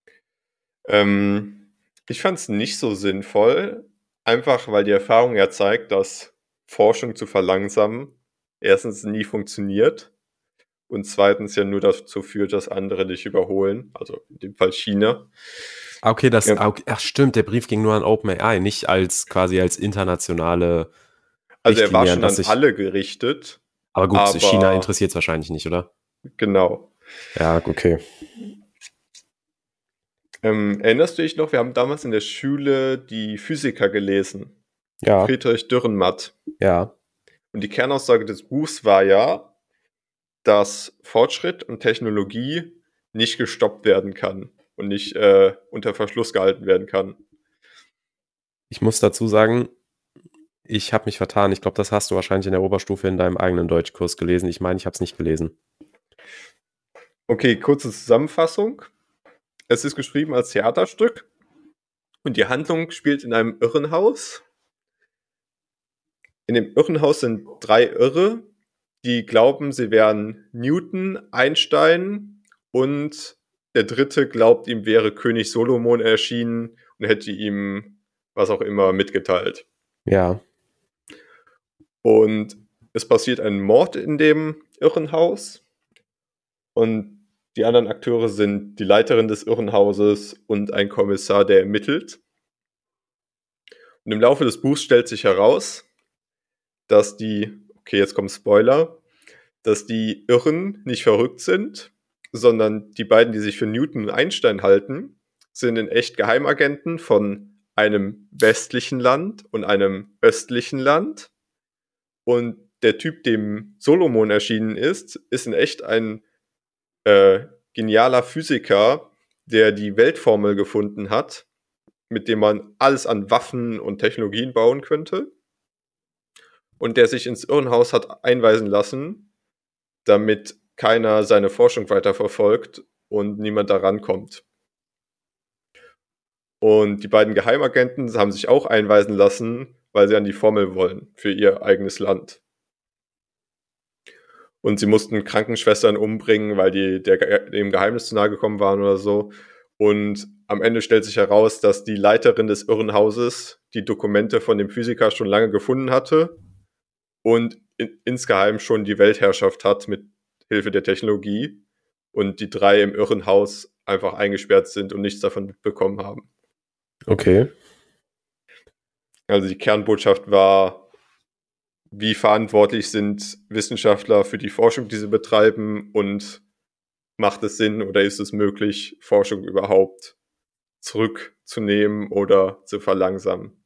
Ähm, ich fand es nicht so sinnvoll, einfach weil die Erfahrung ja zeigt, dass Forschung zu verlangsamen erstens nie funktioniert und zweitens ja nur dazu führt, dass andere dich überholen, also in dem Fall China. Dazu führt, dass andere dich überholen, also in dem Fall China. Ah, okay, das, Ja. ah, okay, ach stimmt, der Brief ging nur an OpenAI, nicht als quasi als internationale Also er war Richtlinie, schon dass an sich, alle gerichtet, aber gut, aber China interessiert es wahrscheinlich nicht, oder? genau. Ja, okay. Ähm, erinnerst du dich noch, wir haben damals in der Schule die Physiker gelesen, Ja, Friedrich Dürrenmatt. ja. Und die Kernaussage des Buchs war ja, dass Fortschritt und Technologie nicht gestoppt werden kann und nicht äh, unter Verschluss gehalten werden kann. Ich muss dazu sagen, ich habe mich vertan. Ich glaube, das hast du wahrscheinlich in der Oberstufe in deinem eigenen Deutschkurs gelesen. Ich meine, ich habe es nicht gelesen. Okay, kurze Zusammenfassung. Es ist geschrieben als Theaterstück und die Handlung spielt in einem Irrenhaus. In dem Irrenhaus sind drei Irre, die glauben, sie wären Newton, Einstein und der dritte glaubt, ihm wäre König Solomon erschienen und hätte ihm was auch immer mitgeteilt. Ja, Und es passiert ein Mord in dem Irrenhaus und die anderen Akteure sind die Leiterin des Irrenhauses und ein Kommissar, der ermittelt. Und im Laufe des Buchs stellt sich heraus, dass die, okay, jetzt kommt Spoiler, dass die Irren nicht verrückt sind, sondern die beiden, die sich für Newton und Einstein halten, sind in echt Geheimagenten von einem westlichen Land und einem östlichen Land. Und der Typ, dem Solomon erschienen ist, ist in echt ein äh, genialer Physiker, der die Weltformel gefunden hat, mit dem man alles an Waffen und Technologien bauen könnte. Und der sich ins Irrenhaus hat einweisen lassen, damit keiner seine Forschung weiterverfolgt und niemand da rankommt. Und die beiden Geheimagenten haben sich auch einweisen lassen, weil sie an die Formel wollen für ihr eigenes Land. Und sie mussten Krankenschwestern umbringen, weil die der, dem Geheimnis zu nahe gekommen waren oder so. Und am Ende stellt sich heraus, dass die Leiterin des Irrenhauses die Dokumente von dem Physiker schon lange gefunden hatte und in, insgeheim schon die Weltherrschaft hat mit Hilfe der Technologie und die drei im Irrenhaus einfach eingesperrt sind und nichts davon mitbekommen haben. okay. Also die Kernbotschaft war, wie verantwortlich sind Wissenschaftler für die Forschung, die sie betreiben, und macht es Sinn oder ist es möglich, Forschung überhaupt zurückzunehmen oder zu verlangsamen?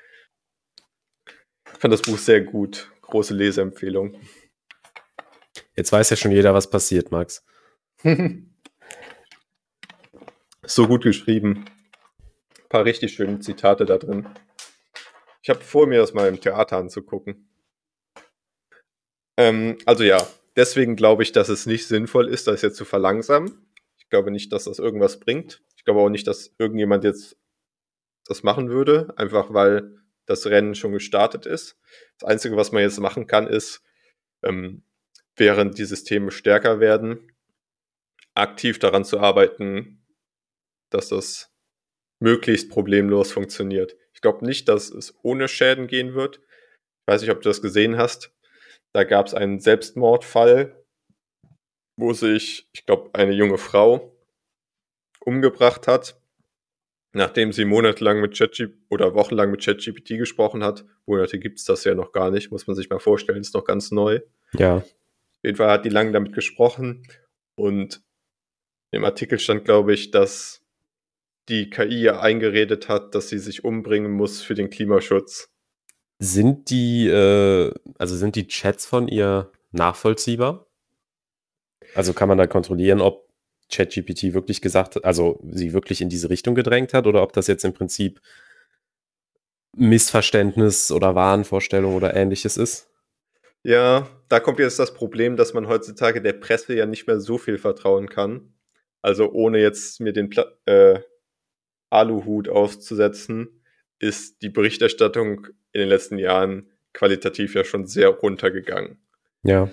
Ich fand das Buch sehr gut. Große Leseempfehlung. Jetzt weiß ja schon jeder, was passiert, Max. So gut geschrieben. Ein paar richtig schöne Zitate da drin. Ich habe vor, mir das mal im Theater anzugucken. Ähm, also ja, deswegen glaube ich, dass es nicht sinnvoll ist, das jetzt zu verlangsamen. Ich glaube nicht, dass das irgendwas bringt. Ich glaube auch nicht, dass irgendjemand jetzt das machen würde, einfach weil das Rennen schon gestartet ist. Das Einzige, was man jetzt machen kann, ist, ähm, während die Systeme stärker werden, aktiv daran zu arbeiten, dass das möglichst problemlos funktioniert. Ich glaube nicht, dass es ohne Schäden gehen wird. Ich weiß nicht, ob du das gesehen hast. Da gab es einen Selbstmordfall, wo sich, ich glaube, eine junge Frau umgebracht hat, nachdem sie monatelang mit ChatGPT oder wochenlang mit ChatGPT gesprochen hat. Monate gibt es das ja noch gar nicht, muss man sich mal vorstellen, ist noch ganz neu. Ja. Auf jeden Fall hat die lange damit gesprochen und im Artikel stand, glaube ich, dass die K I ja eingeredet hat, dass sie sich umbringen muss für den Klimaschutz. Sind die, äh, also sind die Chats von ihr nachvollziehbar? Also kann man da kontrollieren, ob ChatGPT wirklich gesagt hat, also sie wirklich in diese Richtung gedrängt hat oder ob das jetzt im Prinzip Missverständnis oder Wahnvorstellung oder Ähnliches ist? Ja, da kommt jetzt das Problem, dass man heutzutage der Presse ja nicht mehr so viel vertrauen kann. Also ohne jetzt mir den Pla äh, Aluhut aufzusetzen, ist die Berichterstattung in den letzten Jahren qualitativ ja schon sehr runtergegangen. Ja.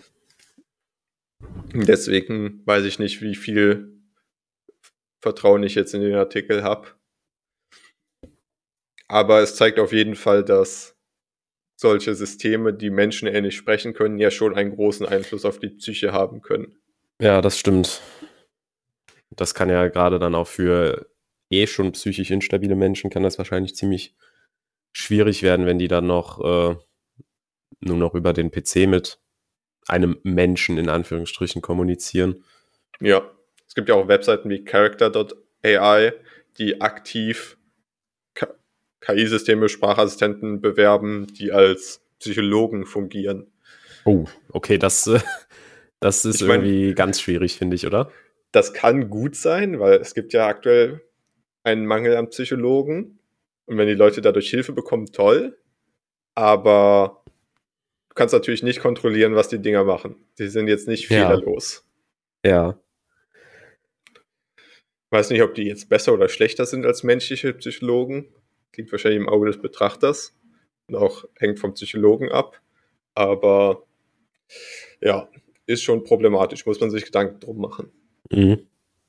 Deswegen weiß ich nicht, wie viel Vertrauen ich jetzt in den Artikel habe. Aber es zeigt auf jeden Fall, dass solche Systeme, die menschenähnlich sprechen können, ja schon einen großen Einfluss auf die Psyche haben können. Ja, das stimmt. Das kann ja gerade dann auch für eh schon psychisch instabile Menschen kann das wahrscheinlich ziemlich schwierig werden, wenn die dann noch äh, nur noch über den P C mit einem Menschen in Anführungsstrichen kommunizieren. Ja, es gibt ja auch Webseiten wie Character Punkt A I, die aktiv K I-Systeme, Sprachassistenten bewerben, die als Psychologen fungieren. Oh, okay, das, äh, das ist Ich meine, irgendwie ganz schwierig, finde ich, oder? das kann gut sein, weil es gibt ja aktuell einen Mangel an Psychologen. Und wenn die Leute dadurch Hilfe bekommen, toll. Aber du kannst natürlich nicht kontrollieren, was die Dinger machen. Die sind jetzt nicht Ja. fehlerlos. Ja. Ich weiß nicht, ob die jetzt besser oder schlechter sind als menschliche Psychologen. Liegt wahrscheinlich im Auge des Betrachters. Und auch hängt vom Psychologen ab. Aber ja, ist schon problematisch. Muss man sich Gedanken drum machen. Mhm.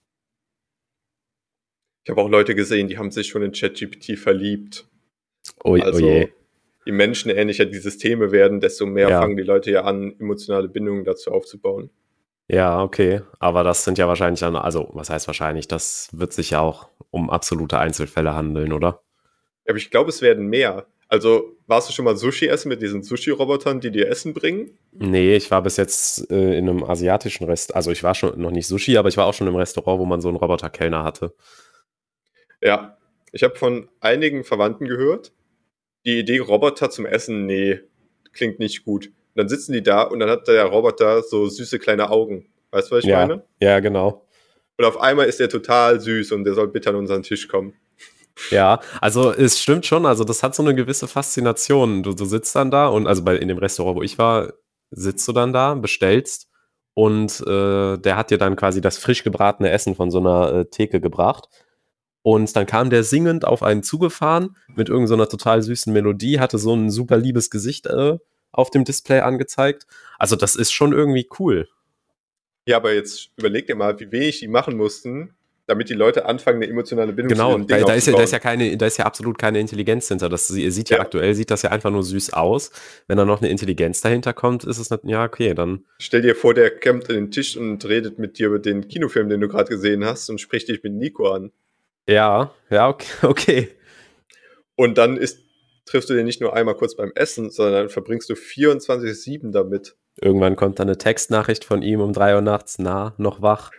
Ich habe auch Leute gesehen, die haben sich schon in ChatGPT verliebt. Oh, Also, oh je. je menschenähnlicher die Systeme werden, desto mehr Ja. fangen die Leute ja an, emotionale Bindungen dazu aufzubauen. Ja, okay. Aber das sind ja wahrscheinlich dann, also was heißt wahrscheinlich, das wird sich ja auch um absolute Einzelfälle handeln, oder? Aber ich glaube, es werden mehr. Also, warst du schon mal Sushi essen mit diesen Sushi-Robotern, die dir Essen bringen? Nee, ich war bis jetzt äh, in einem asiatischen Rest, also ich war schon noch nicht Sushi, aber ich war auch schon im Restaurant, wo man so einen Roboter-Kellner hatte. Ja, ich habe von einigen Verwandten gehört, die Idee Roboter zum Essen, nee, klingt nicht gut. Und dann sitzen die da und dann hat der Roboter so süße kleine Augen. Weißt du, was ich Ja, meine? ja, genau. Und auf einmal ist der total süß und der soll bitte an unseren Tisch kommen. Ja, also es stimmt schon, also das hat so eine gewisse Faszination. Du, du sitzt dann da und also bei in dem Restaurant, wo ich war, sitzt du dann da, bestellst und äh, der hat dir dann quasi das frisch gebratene Essen von so einer äh, Theke gebracht. Und dann kam der singend auf einen zugefahren mit irgend so einer total süßen Melodie, hatte so ein super liebes Gesicht äh, auf dem Display angezeigt. Also das ist schon irgendwie cool. Ja, aber jetzt überleg dir mal, wie wenig die machen mussten, damit die Leute anfangen, eine emotionale Bindung zu Genau, diesem Ding da, da, ist ja, da, ist aufzubauen. ja keine, da ist ja absolut keine Intelligenz hinter. Das sie- sieht ja, Ja. aktuell, sieht das ja einfach nur süß aus. Wenn da noch eine Intelligenz dahinter kommt, ist es nicht, ja, okay, dann. Stell dir vor, der kommt an den Tisch und redet mit dir über den Kinofilm, den du gerade gesehen hast und spricht dich mit Nico an. Ja, ja, okay. okay. Und dann ist, triffst du den nicht nur einmal kurz beim Essen, sondern verbringst du vierundzwanzig sieben damit. Irgendwann kommt dann eine Textnachricht von ihm um drei Uhr nachts, na, noch wach.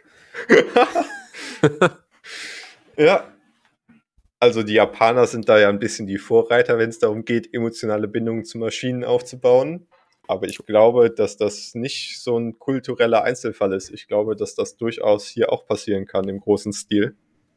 Ja. Also die Japaner sind da ja ein bisschen die Vorreiter, wenn es darum geht, emotionale Bindungen zu Maschinen aufzubauen. Aber ich glaube, dass das nicht so ein kultureller Einzelfall ist. Ich glaube, dass das durchaus hier auch passieren kann im großen Stil.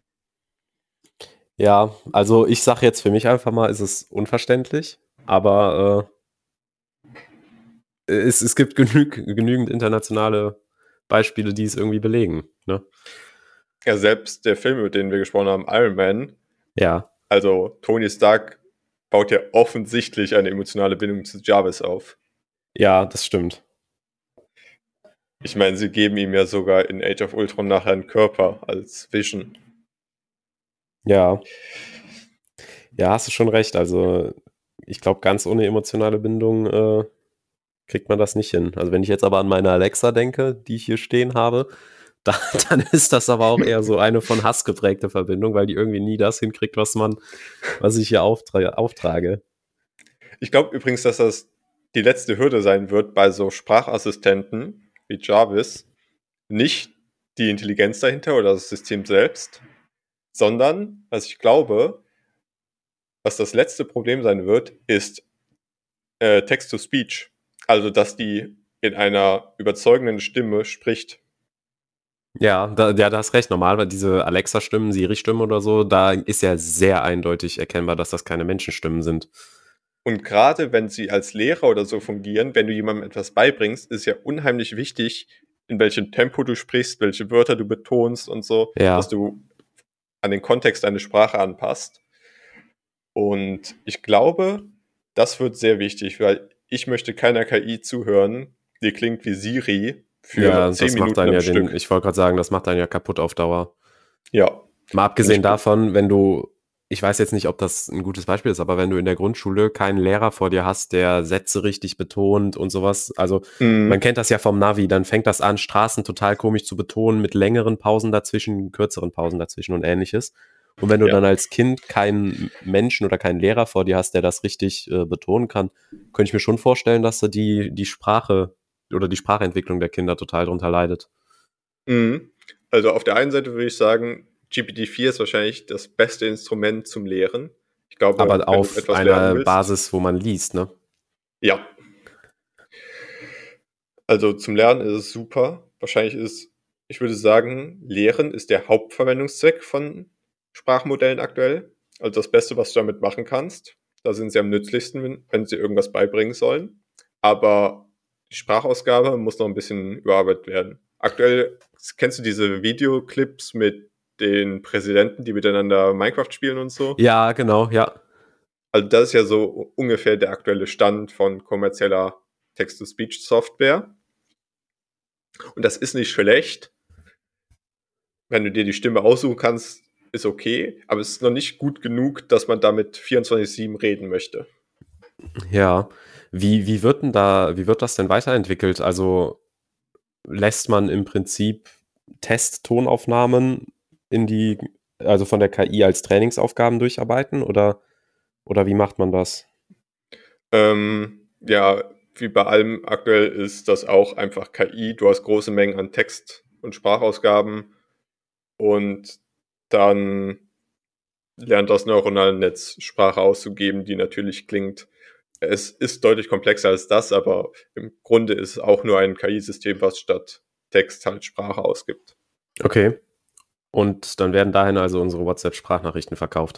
Ja, also ich sag jetzt für mich einfach mal, ist es unverständlich, aber äh, es, es gibt genüg, genügend internationale Beispiele, die es irgendwie belegen. Ne? Ja, selbst der Film, über den wir gesprochen haben, Iron Man, Ja, also Tony Stark baut ja offensichtlich eine emotionale Bindung zu Jarvis auf. ja, das stimmt. Ich meine, sie geben ihm ja sogar in Age of Ultron nachher einen Körper als Vision. Ja. Ja, hast du schon recht. Also ich glaube, ganz ohne emotionale Bindung äh, kriegt man das nicht hin. Also wenn ich jetzt aber an meine Alexa denke, die ich hier stehen habe, da, dann ist das aber auch eher so eine von Hass geprägte Verbindung, weil die irgendwie nie das hinkriegt, was man, was ich hier auftra- auftrage. Ich glaube übrigens, dass das die letzte Hürde sein wird bei so Sprachassistenten wie Jarvis. Nicht die Intelligenz dahinter oder das System selbst, sondern, was ich glaube, was das letzte Problem sein wird, ist äh, Text-to-Speech. Also, dass die in einer überzeugenden Stimme spricht. Ja, da, ja, da hast recht. Normal, weil diese Alexa-Stimmen, Siri-Stimmen oder so, da ist ja sehr eindeutig erkennbar, dass das keine Menschenstimmen sind. Und gerade wenn sie als Lehrer oder so fungieren, wenn du jemandem etwas beibringst, ist ja unheimlich wichtig, in welchem Tempo du sprichst, welche Wörter du betonst und so, Ja. dass du an den Kontext deine Sprache anpasst. Und ich glaube, das wird sehr wichtig, weil ich möchte keiner K I zuhören, die klingt wie Siri für Ja, zehn das macht Minuten dann am ja Stück. den, ich wollte gerade sagen, das macht dann ja kaputt auf Dauer. Ja. Mal abgesehen Und ich- davon, wenn du, ich weiß jetzt nicht, ob das ein gutes Beispiel ist, aber wenn du in der Grundschule keinen Lehrer vor dir hast, der Sätze richtig betont und sowas, also man Mhm. kennt das ja vom Navi, dann fängt das an, Straßen total komisch zu betonen, mit längeren Pausen dazwischen, kürzeren Pausen dazwischen und ähnliches. Und wenn du Ja. dann als Kind keinen Menschen oder keinen Lehrer vor dir hast, der das richtig äh, betonen kann, könnte ich mir schon vorstellen, dass da die, die Sprache oder die Sprachentwicklung der Kinder total drunter leidet. Mhm. Also auf der einen Seite würde ich sagen, G P T vier ist wahrscheinlich das beste Instrument zum Lehren. Ich glaube, Aber wenn du auf etwas lernen einer willst, Basis, wo man liest, ne? ja. Also zum Lernen ist es super. Wahrscheinlich ist, ich würde sagen, Lehren ist der Hauptverwendungszweck von Sprachmodellen aktuell. Also das Beste, was du damit machen kannst. Da sind sie am nützlichsten, wenn, wenn sie irgendwas beibringen sollen. Aber die Sprachausgabe muss noch ein bisschen überarbeitet werden. Aktuell kennst du diese Videoclips mit den Präsidenten, die miteinander Minecraft spielen und so? Ja, genau, ja. Also das ist ja so ungefähr der aktuelle Stand von kommerzieller Text-to-Speech-Software. Und das ist nicht schlecht. Wenn du dir die Stimme aussuchen kannst, ist okay, aber es ist noch nicht gut genug, dass man damit vierundzwanzig sieben reden möchte. Ja. Wie, wie wird denn da, wie wird das denn weiterentwickelt? Also lässt man im Prinzip Testtonaufnahmen in die, also von der K I als Trainingsaufgaben durcharbeiten oder, oder wie macht man das? Ähm, ja, wie bei allem aktuell ist das auch einfach K I. Du hast große Mengen an Text- und Sprachausgaben und dann lernt das neuronale Netz Sprache auszugeben, die natürlich klingt. Es ist deutlich komplexer als das, aber im Grunde ist es auch nur ein K I-System, was statt Text halt Sprache ausgibt. Okay. Und dann werden dahin also unsere WhatsApp-Sprachnachrichten verkauft.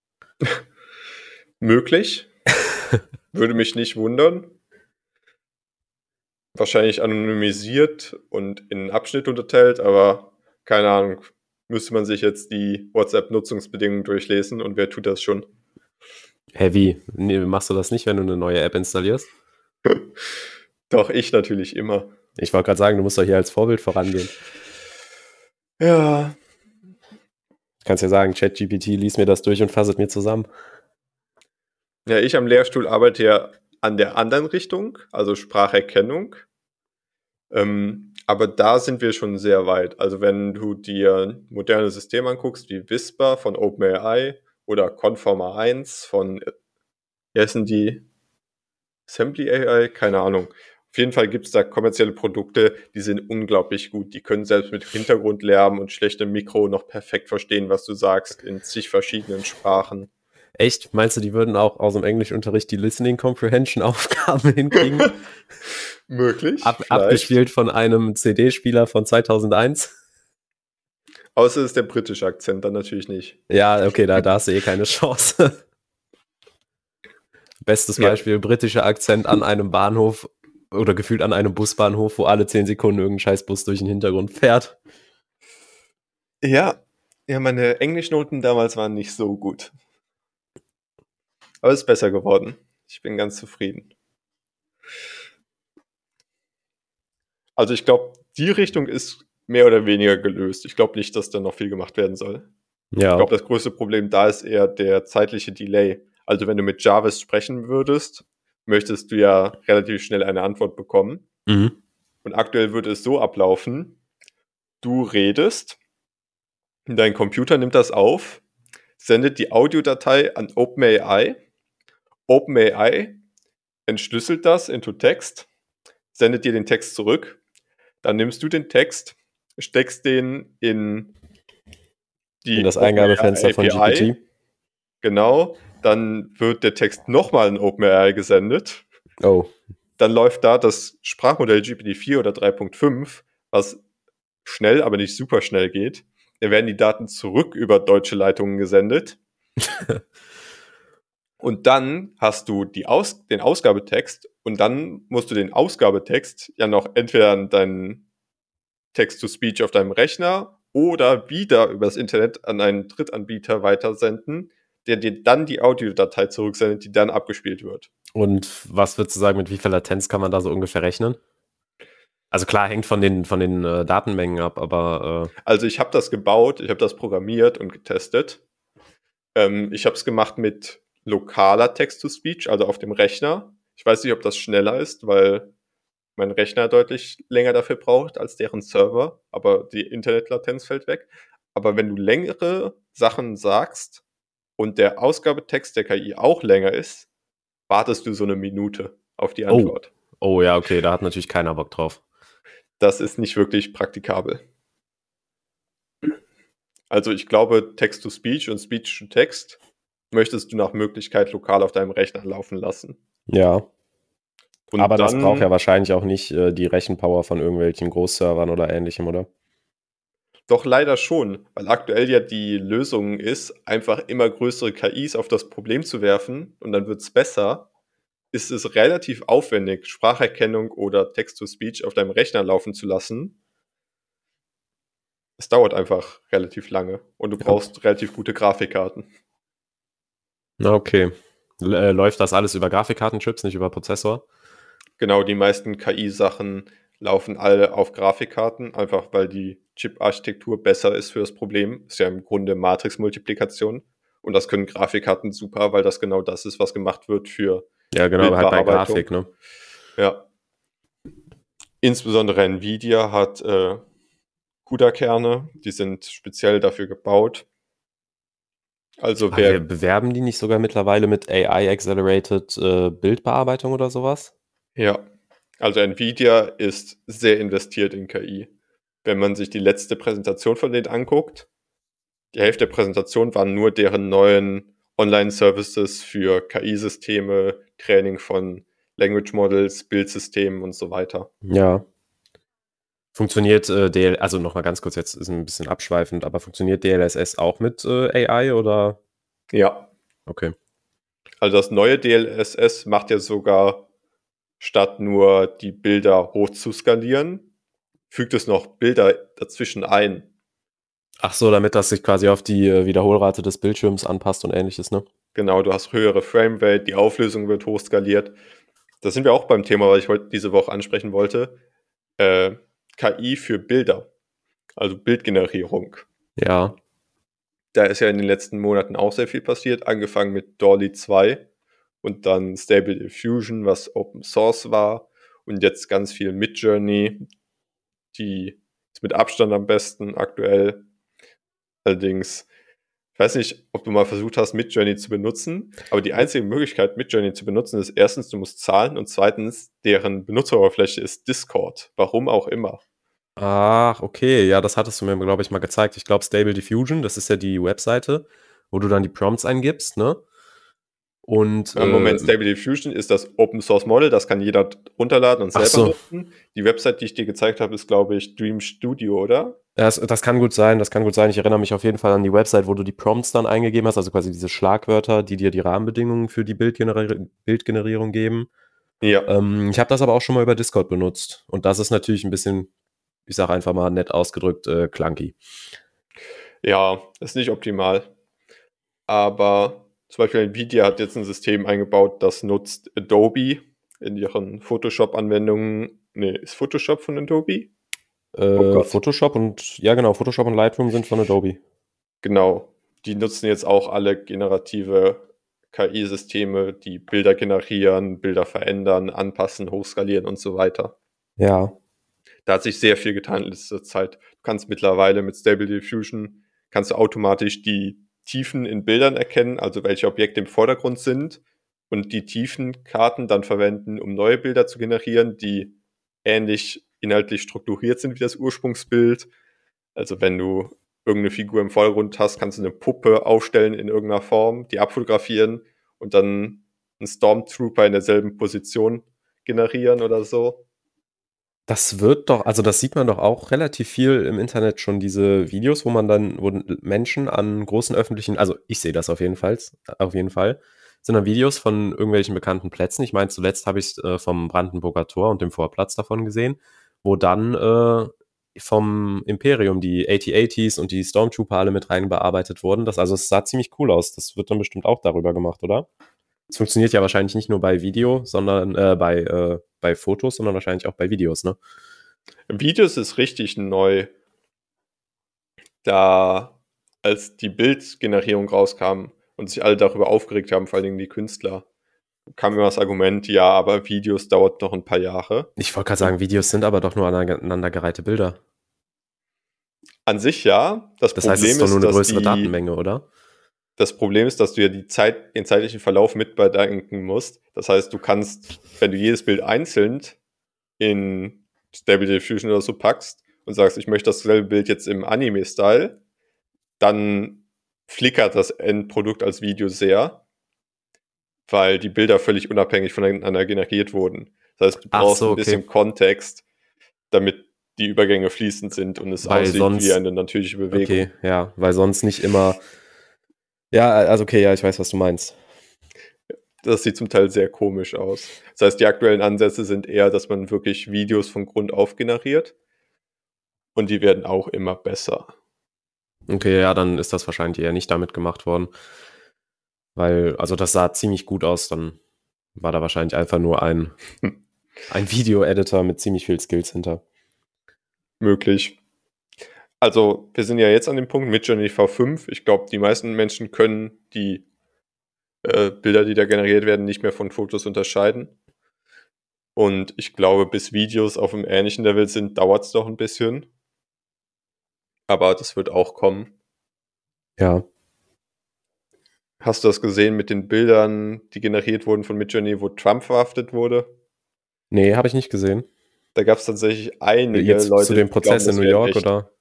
Möglich, würde mich nicht wundern. Wahrscheinlich anonymisiert und in Abschnitt unterteilt, aber keine Ahnung, müsste man sich jetzt die WhatsApp-Nutzungsbedingungen durchlesen und wer tut das schon? Hä, wie? Nee, machst du das nicht, wenn du eine neue App installierst? Doch, ich natürlich immer. Ich wollte gerade sagen, du musst doch hier als Vorbild vorangehen. Ja, Du kannst ja sagen, ChatGPT lies mir das durch und fasst es mir zusammen. ja, ich am Lehrstuhl arbeite ja an der anderen Richtung, also Spracherkennung. Ähm, aber da sind wir schon sehr weit. Also wenn du dir moderne Systeme anguckst, wie Whisper von OpenAI oder Conformer eins von, äh, wie heißen die? Assembly A I? Keine Ahnung. Auf jeden Fall gibt es da kommerzielle Produkte, die sind unglaublich gut. Die können selbst mit Hintergrundlärm und schlechtem Mikro noch perfekt verstehen, was du sagst, in zig verschiedenen Sprachen. Echt? Meinst du, die würden auch aus dem Englischunterricht die Listening Comprehension Aufgaben hinkriegen? Möglich, Ab, vielleicht. abgespielt von einem C D-Spieler von zweitausendeins? Außer es ist der britische Akzent, dann natürlich nicht. Ja, okay, da, da hast du eh keine Chance. Bestes Ja. Beispiel, britischer Akzent an einem Bahnhof oder gefühlt an einem Busbahnhof, wo alle zehn Sekunden irgendein Scheißbus durch den Hintergrund fährt. Ja. Ja, meine Englischnoten damals waren nicht so gut. Aber es ist besser geworden. Ich bin ganz zufrieden. Also ich glaube, die Richtung ist mehr oder weniger gelöst. Ich glaube nicht, dass da noch viel gemacht werden soll. Ich Ja. glaube, das größte Problem da ist eher der zeitliche Delay. Also wenn du mit Jarvis sprechen würdest, möchtest du ja relativ schnell eine Antwort bekommen. Mhm. Und aktuell würde es so ablaufen, du redest, dein Computer nimmt das auf, sendet die Audiodatei an OpenAI, OpenAI entschlüsselt das into Text, sendet dir den Text zurück, dann nimmst du den Text, steckst den in In die das Eingabefenster OpenAI von G P A P I, T. genau, dann wird der Text nochmal in OpenAI gesendet, Oh. dann läuft da das Sprachmodell G P T vier oder drei Punkt fünf, was schnell, aber nicht super schnell geht. Dann werden die Daten zurück über deutsche Leitungen gesendet. Und dann hast du die Aus- den Ausgabetext und dann musst du den Ausgabetext ja noch entweder an deinen Text-to-Speech auf deinem Rechner oder wieder übers Internet an einen Drittanbieter weitersenden, der dir dann die Audiodatei zurücksendet, die dann abgespielt wird. Und was würdest du sagen, mit wie viel Latenz kann man da so ungefähr rechnen? Also klar, hängt von den, von den äh, Datenmengen ab, aber äh, Also ich habe das gebaut, ich habe das programmiert und getestet. Ähm, ich habe es gemacht mit lokaler Text-to-Speech, also auf dem Rechner. Ich weiß nicht, ob das schneller ist, weil mein Rechner deutlich länger dafür braucht als deren Server, aber die Internetlatenz fällt weg. Aber wenn du längere Sachen sagst und der Ausgabetext der K I auch länger ist, wartest du so eine Minute auf die Oh, Antwort. oh ja, okay, da hat natürlich keiner Bock drauf. Das ist nicht wirklich praktikabel. Also ich glaube, Text-to-Speech und Speech-to-Text möchtest du nach Möglichkeit lokal auf deinem Rechner laufen lassen. Ja, Und aber das braucht ja dann wahrscheinlich auch nicht äh, die Rechenpower von irgendwelchen Großservern oder ähnlichem, oder? doch leider schon, weil aktuell ja die Lösung ist, einfach immer größere K Is auf das Problem zu werfen und dann wird es besser. Ist es relativ aufwendig, Spracherkennung oder Text-to-Speech auf deinem Rechner laufen zu lassen. Es dauert einfach relativ lange und du Ja. brauchst relativ gute Grafikkarten. Na, okay. L äh, läuft das alles über Grafikkartenchips, nicht über Prozessor? Genau, die meisten K I-Sachen laufen alle auf Grafikkarten, einfach weil die Chip-Architektur besser ist für das Problem. Ist ja im Grunde Matrix-Multiplikation. Und das können Grafikkarten super, weil das genau das ist, was gemacht wird für Ja, genau, halt bei Bildbearbeitung. Grafik, ne? Ja. Insbesondere Nvidia hat äh, CUDA-Kerne, die sind speziell dafür gebaut. Also Aber wir wer, bewerben die nicht sogar mittlerweile mit A I-Accelerated äh, Bildbearbeitung oder sowas? ja, also Nvidia ist sehr investiert in K I. Wenn man sich die letzte Präsentation von denen anguckt, die Hälfte der Präsentation waren nur deren neuen Online-Services für K I-Systeme, Training von Language Models, Bildsystemen und so weiter. Ja. Funktioniert äh, D L, also nochmal ganz kurz, jetzt ist ein bisschen abschweifend, aber funktioniert D L S S auch mit äh, A I oder? Ja, Okay. also das neue D L S S macht ja sogar, statt nur die Bilder hoch zu skalieren, fügt es noch Bilder dazwischen ein. Ach so, damit das sich quasi auf die äh, Wiederholrate des Bildschirms anpasst und ähnliches, ne? Genau, du hast höhere Framerate, die Auflösung wird hoch skaliert. Da sind wir auch beim Thema, was ich heute diese Woche ansprechen wollte. Äh, K I für Bilder, also Bildgenerierung. Ja. Da ist ja in den letzten Monaten auch sehr viel passiert, angefangen mit DALL-E zwei und dann Stable Diffusion, was Open Source war, und jetzt ganz viel Midjourney, die ist mit Abstand am besten aktuell. Allerdings, ich weiß nicht, ob du mal versucht hast, Midjourney zu benutzen, aber die einzige Möglichkeit, Midjourney zu benutzen, ist erstens, du musst zahlen, und zweitens, deren Benutzeroberfläche ist Discord. Warum auch immer. Ach, okay. Ja, das hattest du mir, glaube ich, mal gezeigt. Ich glaube, Stable Diffusion, das ist ja die Webseite, wo du dann die Prompts eingibst, ne? Und Im äh, Moment Stable Diffusion ist das Open Source Model, das kann jeder runterladen und ach selber so. nutzen. Die Website, die ich dir gezeigt habe, ist, glaube ich, Dream Studio, oder? Das, das kann gut sein, das kann gut sein. Ich erinnere mich auf jeden Fall an die Website, wo du die Prompts dann eingegeben hast, also quasi diese Schlagwörter, die dir die Rahmenbedingungen für die Bildgener Bildgenerierung geben. Ja. Ähm, ich habe das aber auch schon mal über Discord benutzt. Und das ist natürlich ein bisschen, ich sage einfach mal nett ausgedrückt, äh, clunky. Ja, ist nicht optimal. Aber zum Beispiel Nvidia hat jetzt ein System eingebaut, das nutzt Adobe in ihren Photoshop-Anwendungen. Nee, ist Photoshop von Adobe? Oh Äh, Gott. Photoshop und, ja genau, Photoshop und Lightroom sind von Adobe. Genau. Die nutzen jetzt auch alle generative K I-Systeme, die Bilder generieren, Bilder verändern, anpassen, hochskalieren und so weiter. Ja. Da hat sich sehr viel getan in letzter Zeit. Du kannst mittlerweile mit Stable Diffusion kannst du automatisch die Tiefen in Bildern erkennen, also welche Objekte im Vordergrund sind, und die Tiefenkarten dann verwenden, um neue Bilder zu generieren, die ähnlich inhaltlich strukturiert sind wie das Ursprungsbild. Also wenn du irgendeine Figur im Vordergrund hast, kannst du eine Puppe aufstellen in irgendeiner Form, die abfotografieren und dann einen Stormtrooper in derselben Position generieren oder so. Das wird doch, also das sieht man doch auch relativ viel im Internet schon, diese Videos, wo man dann, wo Menschen an großen öffentlichen, also ich sehe das auf jeden Fall, auf jeden Fall, sind dann Videos von irgendwelchen bekannten Plätzen. Ich meine, zuletzt habe ich äh, vom Brandenburger Tor und dem Vorplatz davon gesehen, wo dann äh, vom Imperium die A T A Ts und die Stormtrooper alle mit rein bearbeitet wurden. Das, also es sah ziemlich cool aus. Das wird dann bestimmt auch darüber gemacht, oder? Es funktioniert ja wahrscheinlich nicht nur bei Video, sondern äh, bei, äh, bei Fotos, sondern wahrscheinlich auch bei Videos, ne? Videos ist richtig neu, da als die Bildgenerierung rauskam und sich alle darüber aufgeregt haben, vor allen Dingen die Künstler. Kam immer das Argument, ja, aber Videos dauert noch ein paar Jahre. Ich wollte gerade sagen, Videos sind aber doch nur aneinandergereihte Bilder. An sich ja. Das, Das Problem heißt, es ist doch ist, nur eine dass größere die, Datenmenge, oder? Das Problem ist, dass du ja die Zeit, den zeitlichen Verlauf mit bedenken musst. Das heißt, du kannst, wenn du jedes Bild einzeln in Stable Diffusion oder so packst und sagst, ich möchte dasselbe Bild jetzt im Anime-Style, dann flickert das Endprodukt als Video sehr, weil die Bilder völlig unabhängig voneinander generiert wurden. Das heißt, du Ach brauchst so, ein okay. bisschen Kontext, damit die Übergänge fließend sind und es Weil aussieht sonst- wie eine natürliche Bewegung. Okay, ja, weil sonst nicht immer. Ja, also okay, ja, ich weiß, was du meinst. Das sieht zum Teil sehr komisch aus. Das heißt, die aktuellen Ansätze sind eher, dass man wirklich Videos von Grund auf generiert. Und die werden auch immer besser. Okay, ja, dann ist das wahrscheinlich eher nicht damit gemacht worden. Weil, also das sah ziemlich gut aus, dann war da wahrscheinlich einfach nur ein, ein Video-Editor mit ziemlich viel Skills hinter. Möglich. Also, wir sind ja jetzt an dem Punkt mit Midjourney V fünf. Ich glaube, die meisten Menschen können die äh, Bilder, die da generiert werden, nicht mehr von Fotos unterscheiden. Und ich glaube, bis Videos auf einem ähnlichen Level sind, dauert es doch ein bisschen. Aber das wird auch kommen. Ja. Hast du das gesehen mit den Bildern, die generiert wurden von Midjourney, wo Trump verhaftet wurde? Nee, habe ich nicht gesehen. Da gab es tatsächlich einige Jetzt Leute, zu dem die Prozess glauben, in das New wären York, echt. oder?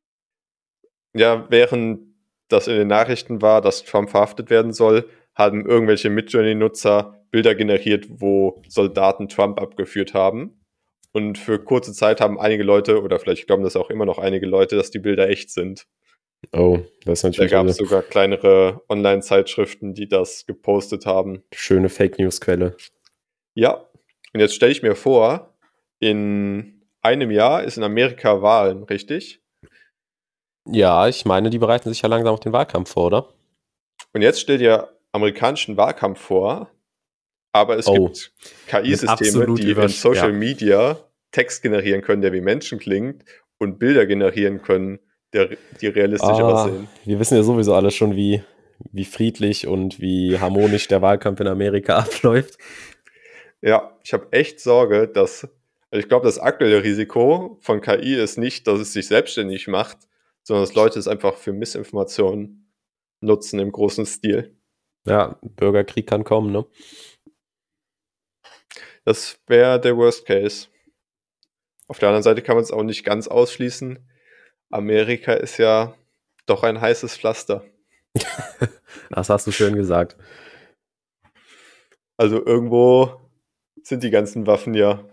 Ja, während das in den Nachrichten war, dass Trump verhaftet werden soll, haben irgendwelche Midjourney-Nutzer Bilder generiert, wo Soldaten Trump abgeführt haben. Und für kurze Zeit haben einige Leute, oder vielleicht glauben das auch immer noch einige Leute, dass die Bilder echt sind. Oh, das ist Da natürlich gab eine es sogar kleinere Online-Zeitschriften, die das gepostet haben. schöne Fake-News-Quelle. Ja, und jetzt stelle ich mir vor, in einem Jahr ist in Amerika Wahlen, richtig? Ja, ich meine, die bereiten sich ja langsam auf den Wahlkampf vor, oder? Und jetzt stell dir amerikanischen Wahlkampf vor, aber es Oh, gibt K I-Systeme, absolut die in übersch- Social ja. Media Text generieren können, der wie Menschen klingt, und Bilder generieren können, der, die realistisch Ah, aussehen. wir wissen ja sowieso alle schon, wie, wie friedlich und wie harmonisch der Wahlkampf in Amerika abläuft. Ja, ich habe echt Sorge, dass, also ich glaube, das aktuelle Risiko von K I ist nicht, dass es sich selbstständig macht, sondern dass Leute es einfach für Missinformationen nutzen im großen Stil. Ja, Bürgerkrieg kann kommen, ne? Das wäre der Worst Case. Auf der anderen Seite kann man es auch nicht ganz ausschließen. Amerika ist ja doch ein heißes Pflaster. Das hast du schön gesagt. Also irgendwo sind die ganzen Waffen ja.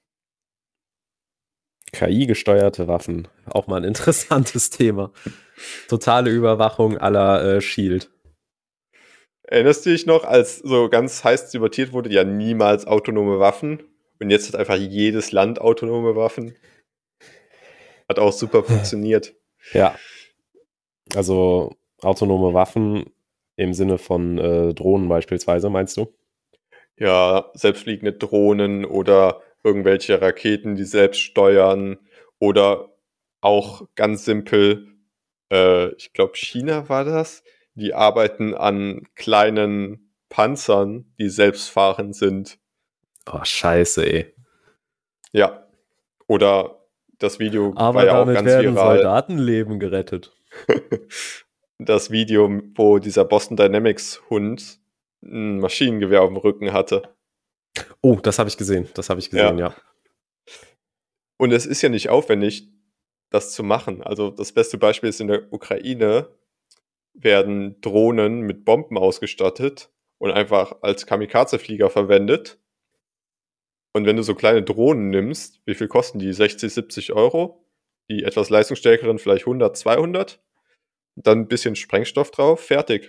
K I-gesteuerte Waffen, auch mal ein interessantes Thema. Totale Überwachung aller äh, Shield. Erinnerst du dich noch, als so ganz heiß debattiert wurde, ja niemals autonome Waffen? Und jetzt hat einfach jedes Land autonome Waffen. Hat auch super funktioniert. Ja. Also autonome Waffen im Sinne von äh, Drohnen beispielsweise, meinst du? Ja, selbstfliegende Drohnen oder irgendwelche Raketen, die selbst steuern. Oder auch ganz simpel, äh, ich glaube China war das, die arbeiten an kleinen Panzern, die selbstfahrend sind. Oh, scheiße, ey. Ja. Oder das Video Aber war ja auch damit ganz werden viral. Soldatenleben gerettet. Das Video, wo dieser Boston Dynamics Hund ein Maschinengewehr auf dem Rücken hatte. Oh, das habe ich gesehen. Das habe ich gesehen, ja. Ja. Und es ist ja nicht aufwendig, das zu machen. Also das beste Beispiel ist, in der Ukraine werden Drohnen mit Bomben ausgestattet und einfach als Kamikaze-Flieger verwendet. Und wenn du so kleine Drohnen nimmst, wie viel kosten die? sechzig, siebzig Euro? Die etwas leistungsstärkeren vielleicht hundert, zweihundert? Dann ein bisschen Sprengstoff drauf, fertig.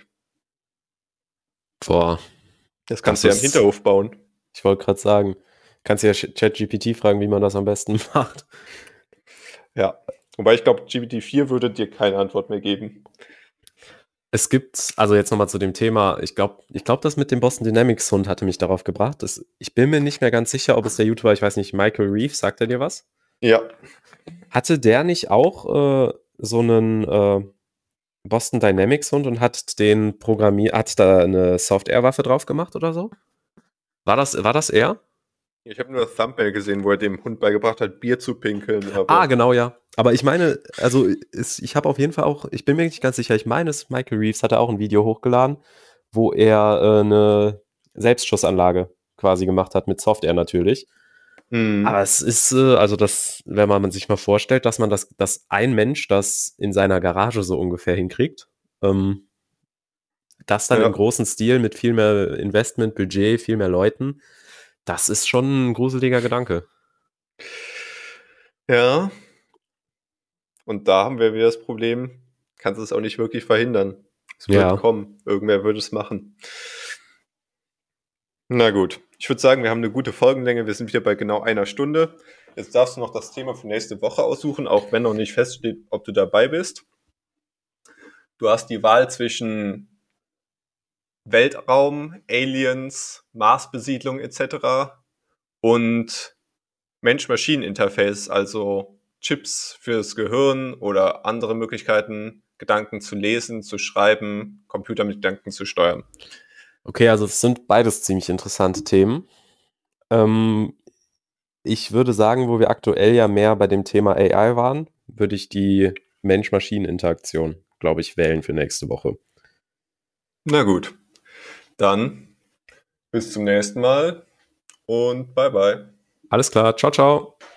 Boah, Das kannst du Das ja im ist- Hinterhof bauen. ich wollte gerade sagen, kannst ja ChatGPT fragen, wie man das am besten macht. Ja. Wobei ich glaube, G P T vier würde dir keine Antwort mehr geben. Es gibt, also jetzt nochmal zu dem Thema, ich glaube, ich glaub, das mit dem Boston Dynamics Hund hatte mich darauf gebracht. Das, ich bin mir nicht mehr ganz sicher, ob es der YouTuber, ich weiß nicht, Michael Reeves, sagt er dir was? Ja. Hatte der nicht auch äh, so einen äh, Boston Dynamics Hund und hat den Programmier, hat da eine Soft-Air-Waffe drauf gemacht oder so? War das, war das er? Ich habe nur das Thumbnail gesehen, wo er dem Hund beigebracht hat, Bier zu pinkeln. Aber Ah, genau, ja. Aber ich meine, also ist, ich habe auf jeden Fall auch, ich bin mir nicht ganz sicher, ich meine, es Michael Reeves hatte auch ein Video hochgeladen, wo er äh, eine Selbstschussanlage quasi gemacht hat, mit Soft-Air natürlich. Mhm. Aber es ist, äh, also das, wenn man sich mal vorstellt, dass man das, dass ein Mensch das in seiner Garage so ungefähr hinkriegt, ähm, das dann im Ja. großen Stil mit viel mehr Investment, Budget, viel mehr Leuten, das ist schon ein gruseliger Gedanke. Ja. Und da haben wir wieder das Problem, kannst es auch nicht wirklich verhindern. Es wird Ja, kommen. Irgendwer wird es machen. Na gut. Ich würde sagen, wir haben eine gute Folgenlänge. Wir sind wieder bei genau einer Stunde. Jetzt darfst du noch das Thema für nächste Woche aussuchen, auch wenn noch nicht feststeht, ob du dabei bist. Du hast die Wahl zwischen Weltraum, Aliens, Marsbesiedlung et cetera und Mensch-Maschinen-Interface, also Chips fürs Gehirn oder andere Möglichkeiten, Gedanken zu lesen, zu schreiben, Computer mit Gedanken zu steuern. okay, also es sind beides ziemlich interessante Themen. Ähm, ich würde sagen, wo wir aktuell ja mehr bei dem Thema A I waren, würde ich die Mensch-Maschinen-Interaktion, glaube ich, wählen für nächste Woche. Na gut, dann bis zum nächsten Mal und bye bye. Alles klar, ciao, ciao.